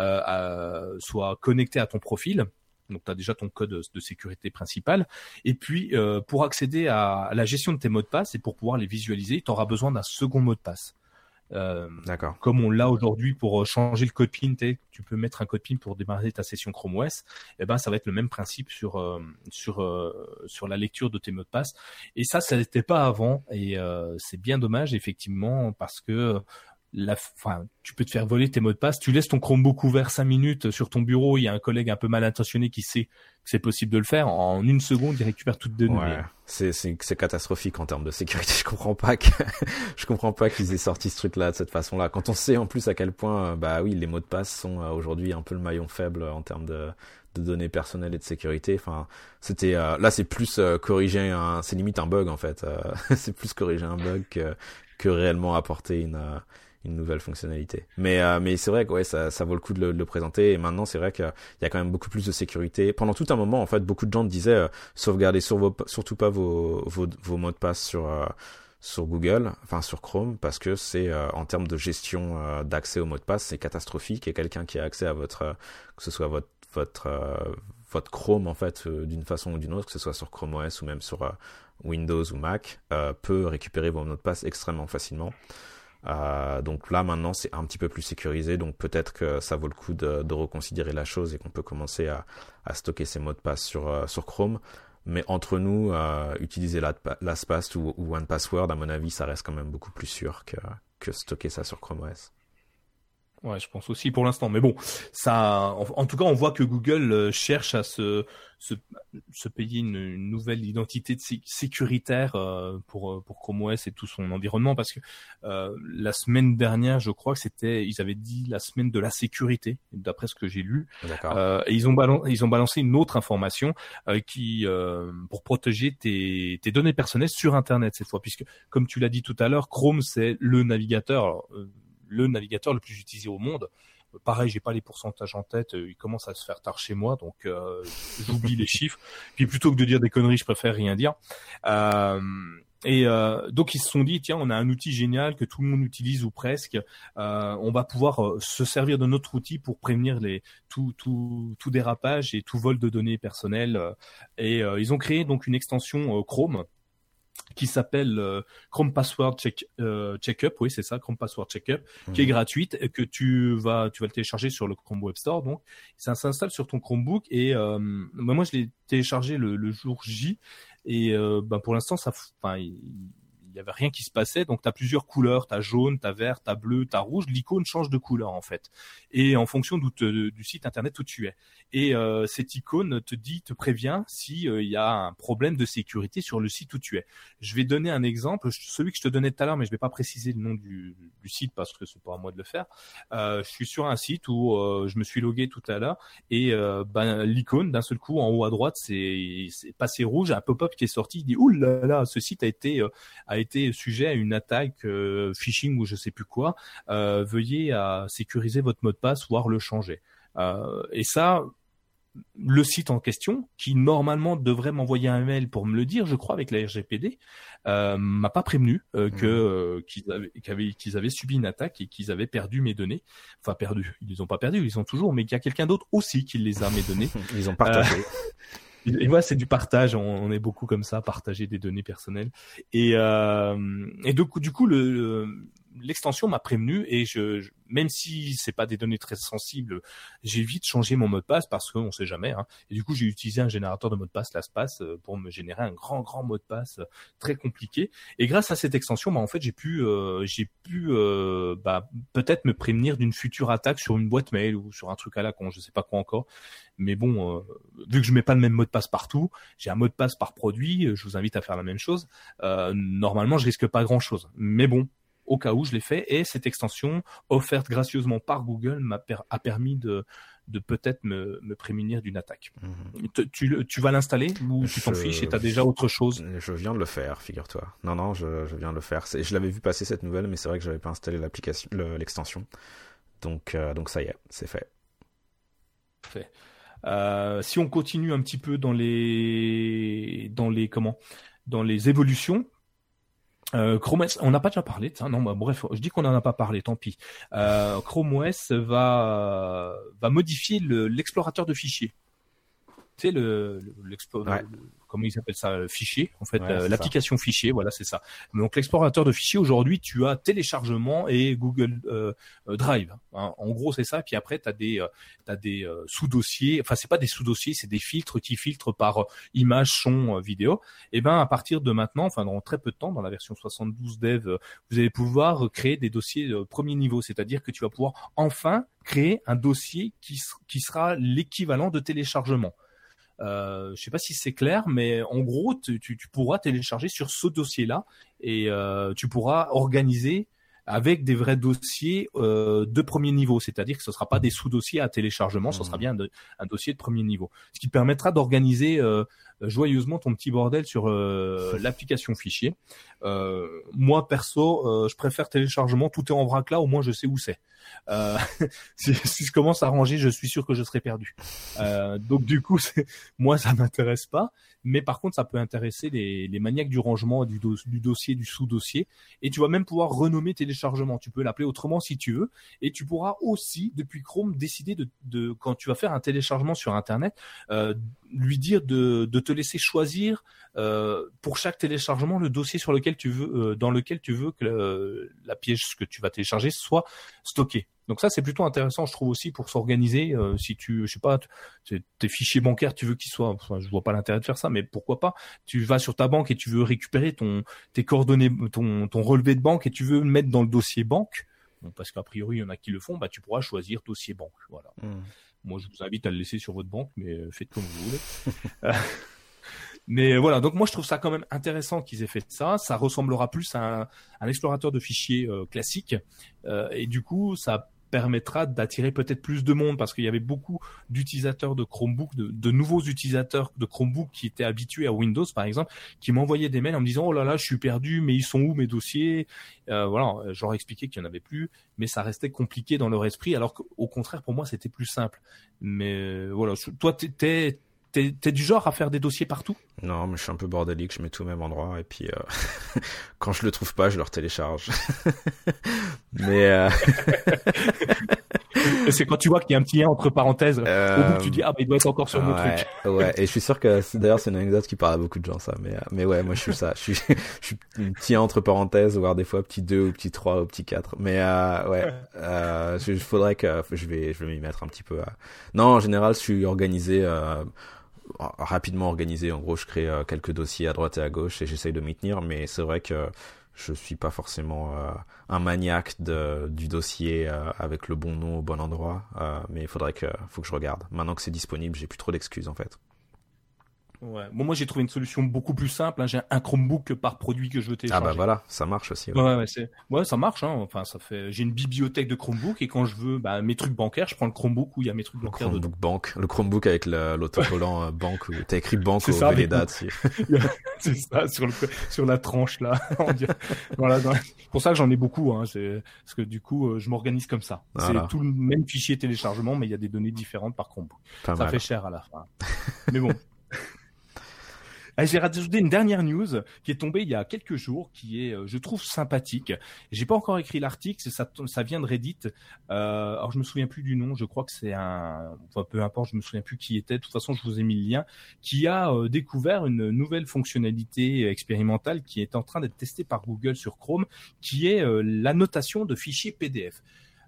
soit connecté à ton profil. Donc, tu as déjà ton code de sécurité principal. Et puis, pour accéder à la gestion de tes mots de passe et pour pouvoir les visualiser, tu auras besoin d'un second mot de passe. D'accord. Comme on l'a aujourd'hui pour changer le code PIN, tu peux mettre un code PIN pour démarrer ta session Chrome OS. Et ben, ça va être le même principe sur la lecture de tes mots de passe. Et ça n'était pas avant. Et c'est bien dommage, effectivement, parce que tu peux te faire voler tes mots de passe. Tu laisses ton Chromebook ouvert 5 minutes sur ton bureau. Il y a un collègue un peu mal intentionné qui sait que c'est possible de le faire. En une seconde, il récupère toutes les données. Ouais. C'est catastrophique en termes de sécurité. Je comprends pas qu'ils aient sorti ce truc-là de cette façon-là. Quand on sait en plus à quel point, les mots de passe sont aujourd'hui un peu le maillon faible en termes de données personnelles et de sécurité. Enfin, c'était là, c'est plus corriger c'est limite un bug en fait. C'est plus corriger un bug que réellement apporter une nouvelle fonctionnalité. Mais c'est vrai que ça vaut le coup de le présenter. Et maintenant, c'est vrai qu'il y a quand même beaucoup plus de sécurité. Pendant tout un moment, en fait, beaucoup de gens disaient sauvegardez surtout pas vos mots de passe sur Google, enfin sur Chrome, parce que c'est en termes de gestion d'accès aux mots de passe, c'est catastrophique. Et quelqu'un qui a accès à que ce soit votre Chrome en fait d'une façon ou d'une autre, que ce soit sur Chrome OS ou même sur Windows ou Mac, peut récupérer vos mots de passe extrêmement facilement. Donc là maintenant c'est un petit peu plus sécurisé, donc peut-être que ça vaut le coup de reconsidérer la chose et qu'on peut commencer à stocker ces mots de passe sur Chrome. Mais entre nous, utiliser LastPass ou 1Password, à mon avis, ça reste quand même beaucoup plus sûr que stocker ça sur Chrome OS. Ouais, je pense aussi pour l'instant. Mais bon, ça, en tout cas, on voit que Google cherche à se payer une nouvelle identité sécuritaire pour Chrome OS et tout son environnement, parce que la semaine dernière, je crois que ils avaient dit la semaine de la sécurité, d'après ce que j'ai lu. D'accord. Et ils ont balancé une autre information pour protéger tes données personnelles sur Internet cette fois, puisque comme tu l'as dit tout à l'heure, Chrome c'est le navigateur le plus utilisé au monde. Pareil, j'ai pas les pourcentages en tête, il commence à se faire tard chez moi, donc j'oublie les chiffres. Puis plutôt que de dire des conneries, je préfère rien dire. Donc ils se sont dit, tiens, on a un outil génial que tout le monde utilise ou presque. On va pouvoir se servir de notre outil pour prévenir tout dérapage et tout vol de données personnelles. Et ils ont créé donc une extension Chrome qui s'appelle Chrome Password Checkup, oui c'est ça, Chrome Password Checkup, qui est gratuite et que tu vas le télécharger sur le Chrome Web Store. Donc ça s'installe sur ton Chromebook et moi je l'ai téléchargé le jour J et pour l'instant il y avait rien qui se passait. Donc tu as plusieurs couleurs, tu as jaune, tu as vert, tu as bleu, tu as rouge, l'icône change de couleur en fait. Et en fonction du site internet où tu es. Et cette icône te prévient si il y a un problème de sécurité sur le site où tu es. Je vais donner un exemple, celui que je te donnais tout à l'heure, mais je vais pas préciser le nom du site parce que c'est pas à moi de le faire. Je suis sur un site où je me suis logué tout à l'heure et l'icône d'un seul coup en haut à droite c'est passé rouge, un pop-up qui est sorti, il dit ouh là là, ce site a été été sujet à une attaque phishing ou je sais plus quoi. Veuillez à sécuriser votre mot de passe, voire le changer. Et ça, le site en question, qui normalement devrait m'envoyer un mail pour me le dire, je crois, avec la RGPD, m'a pas prévenu qu'ils avaient subi une attaque et qu'ils avaient perdu mes données. Enfin, perdu. Ils les ont pas perdu, ils ont toujours, mais qu'il y a quelqu'un d'autre aussi qui les a, mes données. Ils ont partagé. Et voilà, c'est du partage. On est beaucoup comme ça, partager des données personnelles. Et du coup, l'extension m'a prévenu et même si c'est pas des données très sensibles, j'ai vite changé mon mot de passe parce qu'on sait jamais. Hein. Et du coup, j'ai utilisé un générateur de mot de passe, LastPass, pour me générer un grand mot de passe très compliqué. Et grâce à cette extension, en fait, j'ai pu peut-être me prévenir d'une future attaque sur une boîte mail ou sur un truc à la con, je sais pas quoi encore. Mais bon, vu que je mets pas le même mot de passe partout, j'ai un mot de passe par produit. Je vous invite à faire la même chose. Normalement, je risque pas grand-chose. Mais bon. Au cas où je l'ai fait, et cette extension offerte gracieusement par Google a permis de peut-être me prémunir d'une attaque. Tu vas l'installer ou tu t'en fiches et t'as déjà autre chose? Je viens de le faire, figure-toi. Non, je viens de le faire. Je l'avais vu passer cette nouvelle, mais c'est vrai que j'avais pas installé l'extension. Donc ça y est, c'est fait. Fait. Si on continue un petit peu dans les évolutions. Chrome OS, on n'a pas déjà parlé de ça. Non, bref, je dis qu'on n'en a pas parlé, tant pis. Chrome OS va modifier l'explorateur de fichiers. Tu sais, comment ils appellent ça, fichier, en fait, l'application fichier, voilà, c'est ça. Donc l'explorateur de fichiers, aujourd'hui, tu as téléchargement et Google Drive. Hein. En gros, c'est ça. Puis après, t'as des sous-dossiers. Enfin, c'est pas des sous-dossiers, c'est des filtres qui filtrent par image, son, vidéo. Et ben, à partir de maintenant, enfin, dans très peu de temps, dans la version 72 Dev, vous allez pouvoir créer des dossiers premier niveau. C'est-à-dire que tu vas pouvoir enfin créer un dossier qui sera l'équivalent de téléchargement. Je sais pas si c'est clair, mais en gros, tu pourras télécharger sur ce dossier-là et tu pourras organiser avec des vrais dossiers de premier niveau, c'est-à-dire que ce sera pas des sous-dossiers à téléchargement, ce sera bien un dossier de premier niveau, ce qui te permettra d'organiser joyeusement ton petit bordel sur l'application fichier. Moi perso, je préfère téléchargement, tout est en vrac là, au moins je sais où c'est. Si je commence à ranger, je suis sûr que je serai perdu. Donc du coup, moi ça m'intéresse pas, mais par contre ça peut intéresser les maniaques du rangement, du dossier, du sous-dossier, et tu vas même pouvoir renommer téléchargement. Tu peux l'appeler autrement si tu veux, et tu pourras aussi depuis Chrome décider de quand tu vas faire un téléchargement sur Internet, lui dire de te laisser choisir pour chaque téléchargement le dossier sur lequel tu veux, dans lequel tu veux que la pièce que tu vas télécharger soit stockée. Donc ça c'est plutôt intéressant, je trouve aussi, pour s'organiser. Si je sais pas, tes fichiers bancaires, tu veux qu'ils soient, enfin, je vois pas l'intérêt de faire ça, mais pourquoi pas. Tu vas sur ta banque et tu veux récupérer tes coordonnées, ton relevé de banque, et tu veux le mettre dans le dossier banque. Bon, parce qu'a priori il y en a qui le font, bah tu pourras choisir dossier banque. Voilà. Moi je vous invite à le laisser sur votre banque, mais faites comme vous voulez. Mais voilà, donc moi je trouve ça quand même intéressant qu'ils aient fait ça. Ça ressemblera plus à un explorateur de fichiers classique, et du coup ça permettra d'attirer peut-être plus de monde, parce qu'il y avait beaucoup d'utilisateurs de Chromebook, de nouveaux utilisateurs de Chromebook qui étaient habitués à Windows par exemple, qui m'envoyaient des mails en me disant oh là là je suis perdu, mais ils sont où mes dossiers, voilà, je leur expliquais qu'il n'y en avait plus, mais ça restait compliqué dans leur esprit, alors qu'au contraire pour moi c'était plus simple. Mais voilà, toi t'es du genre à faire des dossiers partout? Non, mais je suis un peu bordélique, je mets tout au même endroit, et puis quand je le trouve pas, je le retélécharge. Mais c'est quand tu vois qu'il y a un petit lien entre parenthèses, au bout tu dis ah bah il doit être encore sur mon truc. Ouais, et je suis sûr que d'ailleurs c'est une anecdote qui parle à beaucoup de gens ça, mais ouais, moi je suis ça, je suis un petit 1 entre parenthèses, voire des fois petit 2 ou petit 3 ou petit 4. Mais il faudrait que je vais m'y mettre un petit peu. Non, en général, je suis organisé rapidement organisé. En gros, je crée quelques dossiers à droite et à gauche et j'essaye de m'y tenir, mais c'est vrai que je suis pas forcément un maniaque du dossier avec le bon nom au bon endroit, mais faut que je regarde. Maintenant que c'est disponible, j'ai plus trop d'excuses en fait. Ouais. Bon, moi j'ai trouvé une solution beaucoup plus simple. Hein. J'ai un Chromebook par produit que je veux télécharger. Ah bah voilà, ça marche aussi. Ouais, ça marche. Hein. Enfin, ça fait. J'ai une bibliothèque de Chromebook et quand je veux mes trucs bancaires, je prends le Chromebook où il y a mes trucs bancaires dedans. Le Chromebook avec l'autocollant banque où t'as écrit banque au Velleda dessus. C'est ça sur la tranche là. Voilà. C'est pour ça que j'en ai beaucoup. Hein. C'est parce que du coup, je m'organise comme ça. Voilà. C'est tout le même fichier téléchargement, mais il y a des données différentes par Chromebook. Ça fait cher à la fin. Mais bon. J'ai rajouté une dernière news qui est tombée il y a quelques jours, qui est, je trouve, sympathique. J'ai pas encore écrit l'article, ça vient de Reddit. Alors je me souviens plus du nom, je crois que c'est peu importe, je me souviens plus qui était. De toute façon, je vous ai mis le lien. Qui a découvert une nouvelle fonctionnalité expérimentale qui est en train d'être testée par Google sur Chrome, qui est l'annotation de fichiers PDF.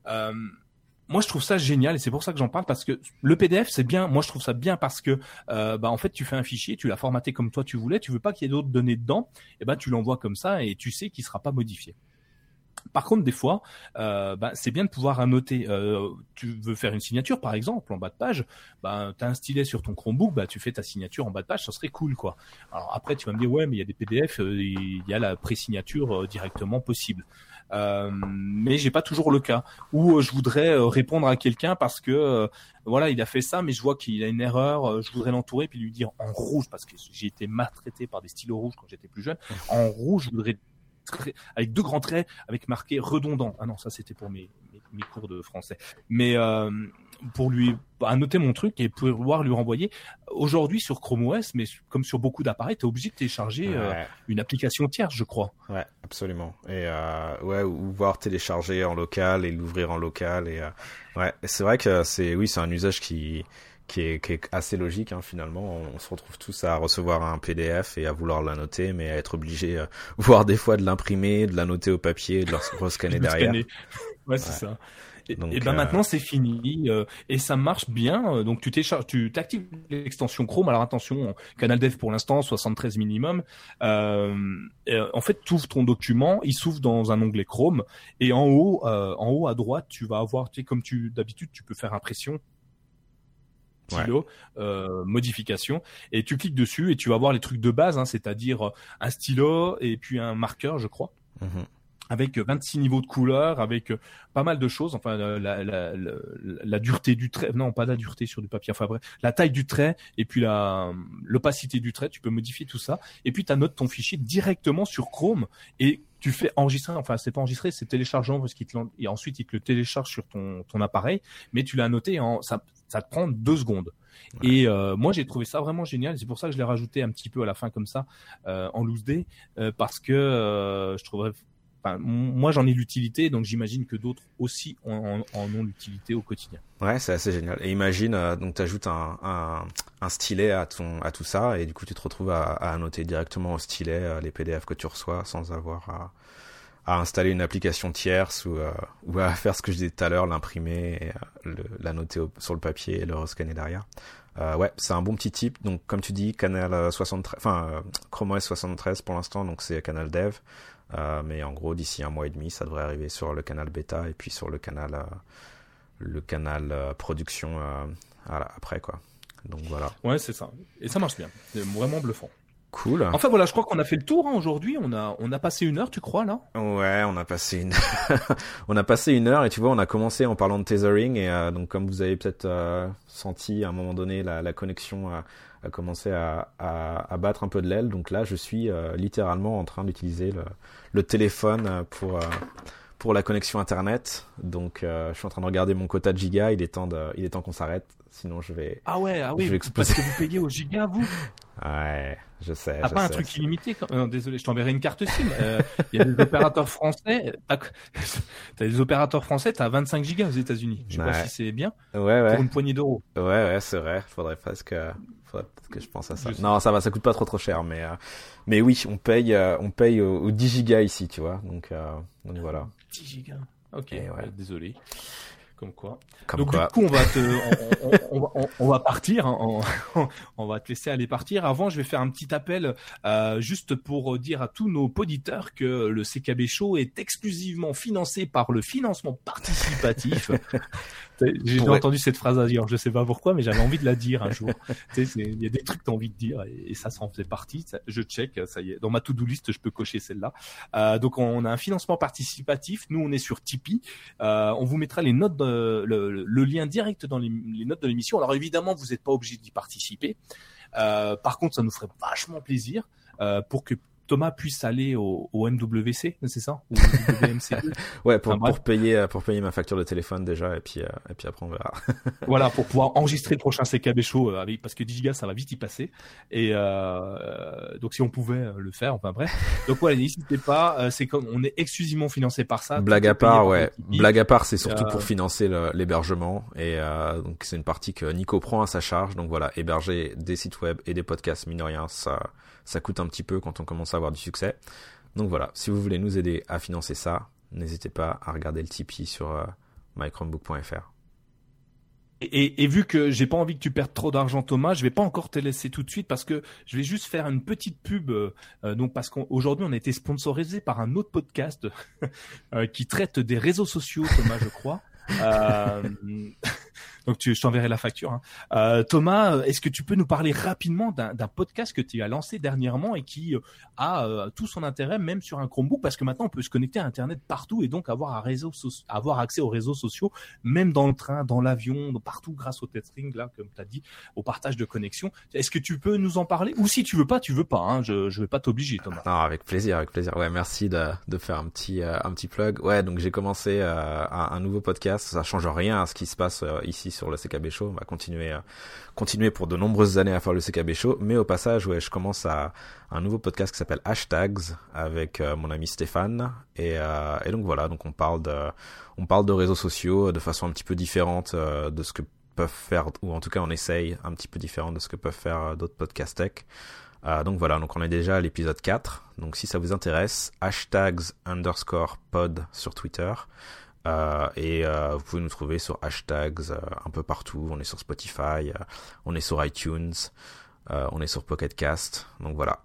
Moi, je trouve ça génial et c'est pour ça que j'en parle parce que le PDF, c'est bien. Moi, je trouve ça bien parce que, en fait, tu fais un fichier, tu l'as formaté comme toi tu voulais, tu veux pas qu'il y ait d'autres données dedans, et tu l'envoies comme ça et tu sais qu'il sera pas modifié. Par contre, des fois, c'est bien de pouvoir annoter. Tu veux faire une signature, par exemple, en bas de page. T'as un stylet sur ton Chromebook, tu fais ta signature en bas de page, ça serait cool, quoi. Alors après, tu vas me dire, ouais, mais il y a des PDF, il y a la pré-signature directement possible. Mais j'ai pas toujours le cas où je voudrais répondre à quelqu'un parce que il a fait ça, mais je vois qu'il a une erreur. Je voudrais l'entourer puis lui dire en rouge parce que j'ai été maltraité par des stylos rouges quand j'étais plus jeune. En rouge, je voudrais avec 2 grands traits avec marqué redondant. Ah non, ça c'était pour mes cours de français. Mais pour lui annoter mon truc et pouvoir lui renvoyer. Aujourd'hui sur Chrome OS, mais comme sur beaucoup d'appareils, t'es obligé de télécharger une application tierce, je crois. Ouais, absolument. Et ou voir télécharger en local et l'ouvrir en local. Et c'est vrai que c'est un usage qui est assez logique, hein, finalement. On se retrouve tous à recevoir un PDF et à vouloir l'annoter, mais à être obligé, voire des fois de l'imprimer, de l'annoter au papier, de le rescanner derrière. Ouais, c'est ça. Et maintenant c'est fini et ça marche bien. Donc tu t'actives l'extension Chrome. Alors attention, Canal Dev pour l'instant 73 minimum. En fait, tu ouvres ton document, il s'ouvre dans un onglet Chrome et en haut à droite, tu vas avoir, comme d'habitude, tu peux faire impression. Stylo, modification, et tu cliques dessus et tu vas voir les trucs de base, hein, c'est-à-dire un stylo et puis un marqueur, je crois, avec 26 niveaux de couleurs, avec pas mal de choses, enfin la dureté du trait, non pas la dureté sur du papier, enfin bref, la taille du trait et puis l'opacité du trait, tu peux modifier tout ça, et puis tu annotes ton fichier directement sur Chrome et tu fais enregistrer, enfin c'est pas enregistré, c'est téléchargeant parce et ensuite il te le télécharge sur ton appareil, mais tu l'as annoté ça te prend 2 secondes. Ouais. Et moi j'ai trouvé ça vraiment génial, c'est pour ça que je l'ai rajouté un petit peu à la fin comme ça en loose day parce que je trouverais, moi j'en ai l'utilité, donc j'imagine que d'autres aussi en ont l'utilité au quotidien. Ouais, c'est assez génial. Et imagine donc t'ajoutes un stylet à tout ça et du coup tu te retrouves à annoter directement au stylet les PDF que tu reçois sans avoir à installer une application tierce ou à faire ce que je disais tout à l'heure, l'imprimer, l'annoter sur le papier et le rescanner derrière. Ouais, c'est un bon petit tip. Donc comme tu dis, Canal 73, Chrome OS 73 pour l'instant, donc c'est Canal Dev. Mais en gros, d'ici 1 mois et demi, ça devrait arriver sur le canal bêta et puis sur le canal production après, quoi. Donc voilà. Ouais, c'est ça. Et ça marche bien. C'est vraiment bluffant. Cool. Enfin voilà, je crois qu'on a fait le tour, hein, aujourd'hui. On a passé 1 heure, tu crois, là? Ouais, on a passé on a passé 1 heure et tu vois, on a commencé en parlant de tethering et donc comme vous avez peut-être senti à un moment donné, la connexion a commencé à battre un peu de l'aile. Donc là, je suis littéralement en train d'utiliser le téléphone pour la connexion internet. Donc je suis en train de regarder mon quota de giga. Il est temps qu'on s'arrête. Sinon je vais. Ah oui, parce que vous payez au giga, vous. Ouais, je sais. Pas un truc illimité. Désolé, je t'enverrai une carte SIM. Il y a des opérateurs français. T'as des opérateurs français. T'as 25 gigas aux États-Unis. Je sais pas si c'est bien. Ouais. Pour une poignée d'euros. Ouais, c'est vrai. Faudrait peut-être que je pense à ça. Non, ça va, ça coûte pas trop cher, mais oui, on paye aux 10 gigas ici, tu vois. Donc voilà. 10 gigas. Ok. Désolé. Comme quoi. Comme Donc quoi. du coup, on va partir. Hein, on va te laisser aller partir. Avant, je vais faire un petit appel juste pour dire à tous nos auditeurs que le CKB Show est exclusivement financé par le financement participatif. J'ai entendu cette phrase à dire, je sais pas pourquoi, mais j'avais envie de la dire un jour. Il y a des trucs que t'as envie de dire et ça en faisait partie. Je check, ça y est. Dans ma to-do list, je peux cocher celle-là. Donc on a un financement participatif. Nous, on est sur Tipeee. On vous mettra les notes, le lien direct dans les notes de l'émission. Alors évidemment, vous n'êtes pas obligé d'y participer. Par contre, ça nous ferait vachement plaisir pour que Thomas puisse aller au MWC, c'est ça, ou WMC. Ouais, pour payer ma facture de téléphone déjà, et puis après on verra. Voilà, pour pouvoir enregistrer le prochain CKB Show parce que 10 gigas ça va vite y passer. Et donc si on pouvait le faire, enfin bref. Donc voilà, n'hésitez pas. C'est comme on est exclusivement financé par ça. Blague à part, ouais. Blague à part, c'est surtout pour financer l'hébergement, et donc c'est une partie que Nico prend à sa charge. Donc voilà, héberger des sites web et des podcasts, mine de rien, ça coûte un petit peu quand on commence à avoir du succès. Donc voilà, si vous voulez nous aider à financer ça, n'hésitez pas à regarder le Tipeee sur mychromebook.fr. Et vu que j'ai pas envie que tu perdes trop d'argent, Thomas, je vais pas encore te laisser tout de suite parce que je vais juste faire une petite pub. Donc parce qu'aujourd'hui on a été sponsorisé par un autre podcast qui traite des réseaux sociaux, Thomas, je crois. Donc je t'enverrai la facture. Hein. Thomas, est-ce que tu peux nous parler rapidement d'un podcast que tu as lancé dernièrement et qui a tout son intérêt, même sur un Chromebook, parce que maintenant on peut se connecter à Internet partout et donc avoir accès aux réseaux sociaux, même dans le train, dans l'avion, partout grâce au TethString, là, comme tu as dit, au partage de connexion. Est-ce que tu peux nous en parler? Ou si tu veux pas, Hein, je vais pas t'obliger, Thomas. Non, avec plaisir. Ouais, merci de faire un petit plug. Ouais, donc j'ai commencé un nouveau podcast. Ça change rien à ce qui se passe ici sur le CKB Show. On va continuer pour de nombreuses années à faire le CKB Show, mais au passage, ouais, je commence un nouveau podcast qui s'appelle Hashtags avec mon ami Stéphane, et donc voilà, donc on parle de réseaux sociaux de façon un petit peu différente de ce que peuvent faire, ou en tout cas on essaye un petit peu différent de ce que peuvent faire d'autres podcasts tech. Donc voilà, donc on est déjà à l'épisode 4. Donc si ça vous intéresse, hashtags_pod sur Twitter. Et vous pouvez nous trouver sur hashtags un peu partout. On est sur Spotify, on est sur iTunes, on est sur Pocket Cast. Donc voilà.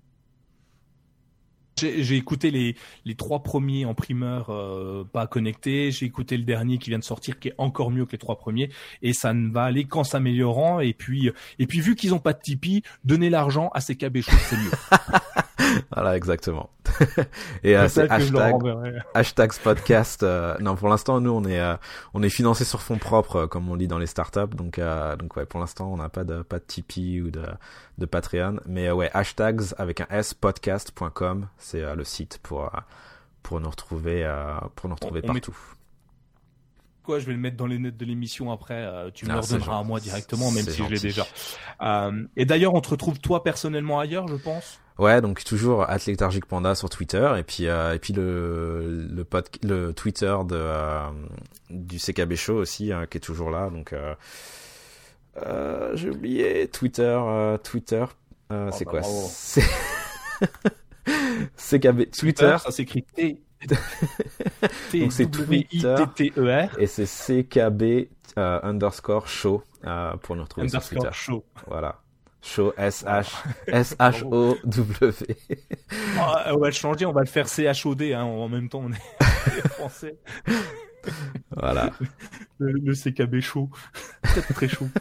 J'ai écouté les 3 premiers en primeur pas connectés. J'ai écouté le dernier qui vient de sortir, qui est encore mieux que les 3 premiers. Et ça ne va aller qu'en s'améliorant. Et puis vu qu'ils ont pas de Tipeee, donner l'argent à ces CKB Show, c'est mieux. Voilà, exactement. Et c'est hashtags podcast. Non, pour l'instant, nous, on est financé sur fonds propres, comme on dit dans les startups. Donc ouais, pour l'instant, on n'a pas de Tipeee ou de Patreon. Mais ouais, hashtags avec un S, podcast.com, c'est le site pour nous retrouver, partout. Je vais le mettre dans les notes de l'émission après. Tu me le redonneras à moi directement, même si je l'ai déjà. Et d'ailleurs, on te retrouve toi personnellement ailleurs, je pense. Ouais, donc toujours @lethargicpanda sur Twitter, et puis le Twitter du CKB Show aussi, qui est toujours là. Donc j'ai oublié Twitter. C'est quoi? C'est CKB Twitter. Ça s'écrit donc c'est Twitter et c'est CKB _show pour nous retrouver sur Twitter. Show. Voilà. Show SHOW. On va le changer, on va le faire CHOD, hein, en même temps on est français. Voilà. Le CKB chaud. Peut-être très chaud.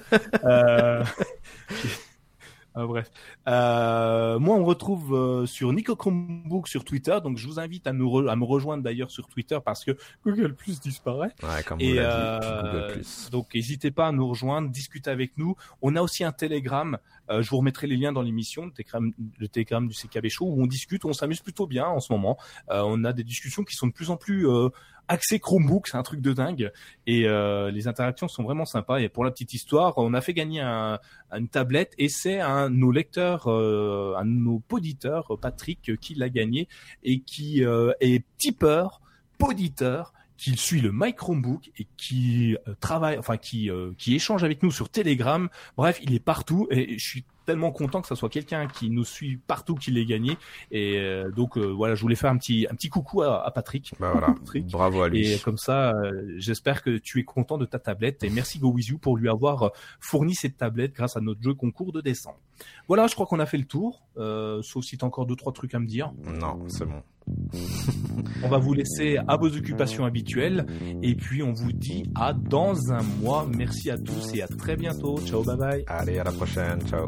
Bref. Moi, on me retrouve sur Nico Chromebook sur Twitter, donc je vous invite à me rejoindre d'ailleurs sur Twitter parce que Google Plus disparaît. Ouais, comme vous l'avez dit, Google Plus. Donc, n'hésitez pas à nous rejoindre, discuter avec nous. On a aussi un Telegram. Je vous remettrai les liens dans l'émission, le Telegram du CKB Show, où on discute, où on s'amuse plutôt bien en ce moment. On a des discussions qui sont de plus en plus accès Chromebook, c'est un truc de dingue, et les interactions sont vraiment sympas. Et pour la petite histoire, on a fait gagner une tablette, et c'est un de nos lecteurs, un de nos auditeurs, Patrick, qui l'a gagné, et qui est tipeur, poditeur, qui suit le My Chromebook et qui travaille, enfin qui échange avec nous sur Telegram. Bref, il est partout, et je suis tellement content que ça soit quelqu'un qui nous suit partout qui l'ait gagné. Et donc voilà, je voulais faire un petit coucou à Patrick. Bah voilà, Patrick. bravo à lui. Et comme ça, j'espère que tu es content de ta tablette. Et merci GoWizYou pour lui avoir fourni cette tablette grâce à notre jeu concours de décembre. Voilà, je crois qu'on a fait le tour. Sauf si tu as encore 2-3 trucs à me dire. Non, c'est bon. On va vous laisser à vos occupations habituelles. Et puis on vous dit à dans un mois. Merci à tous et à très bientôt. Ciao, bye bye. Allez, à la prochaine. Ciao.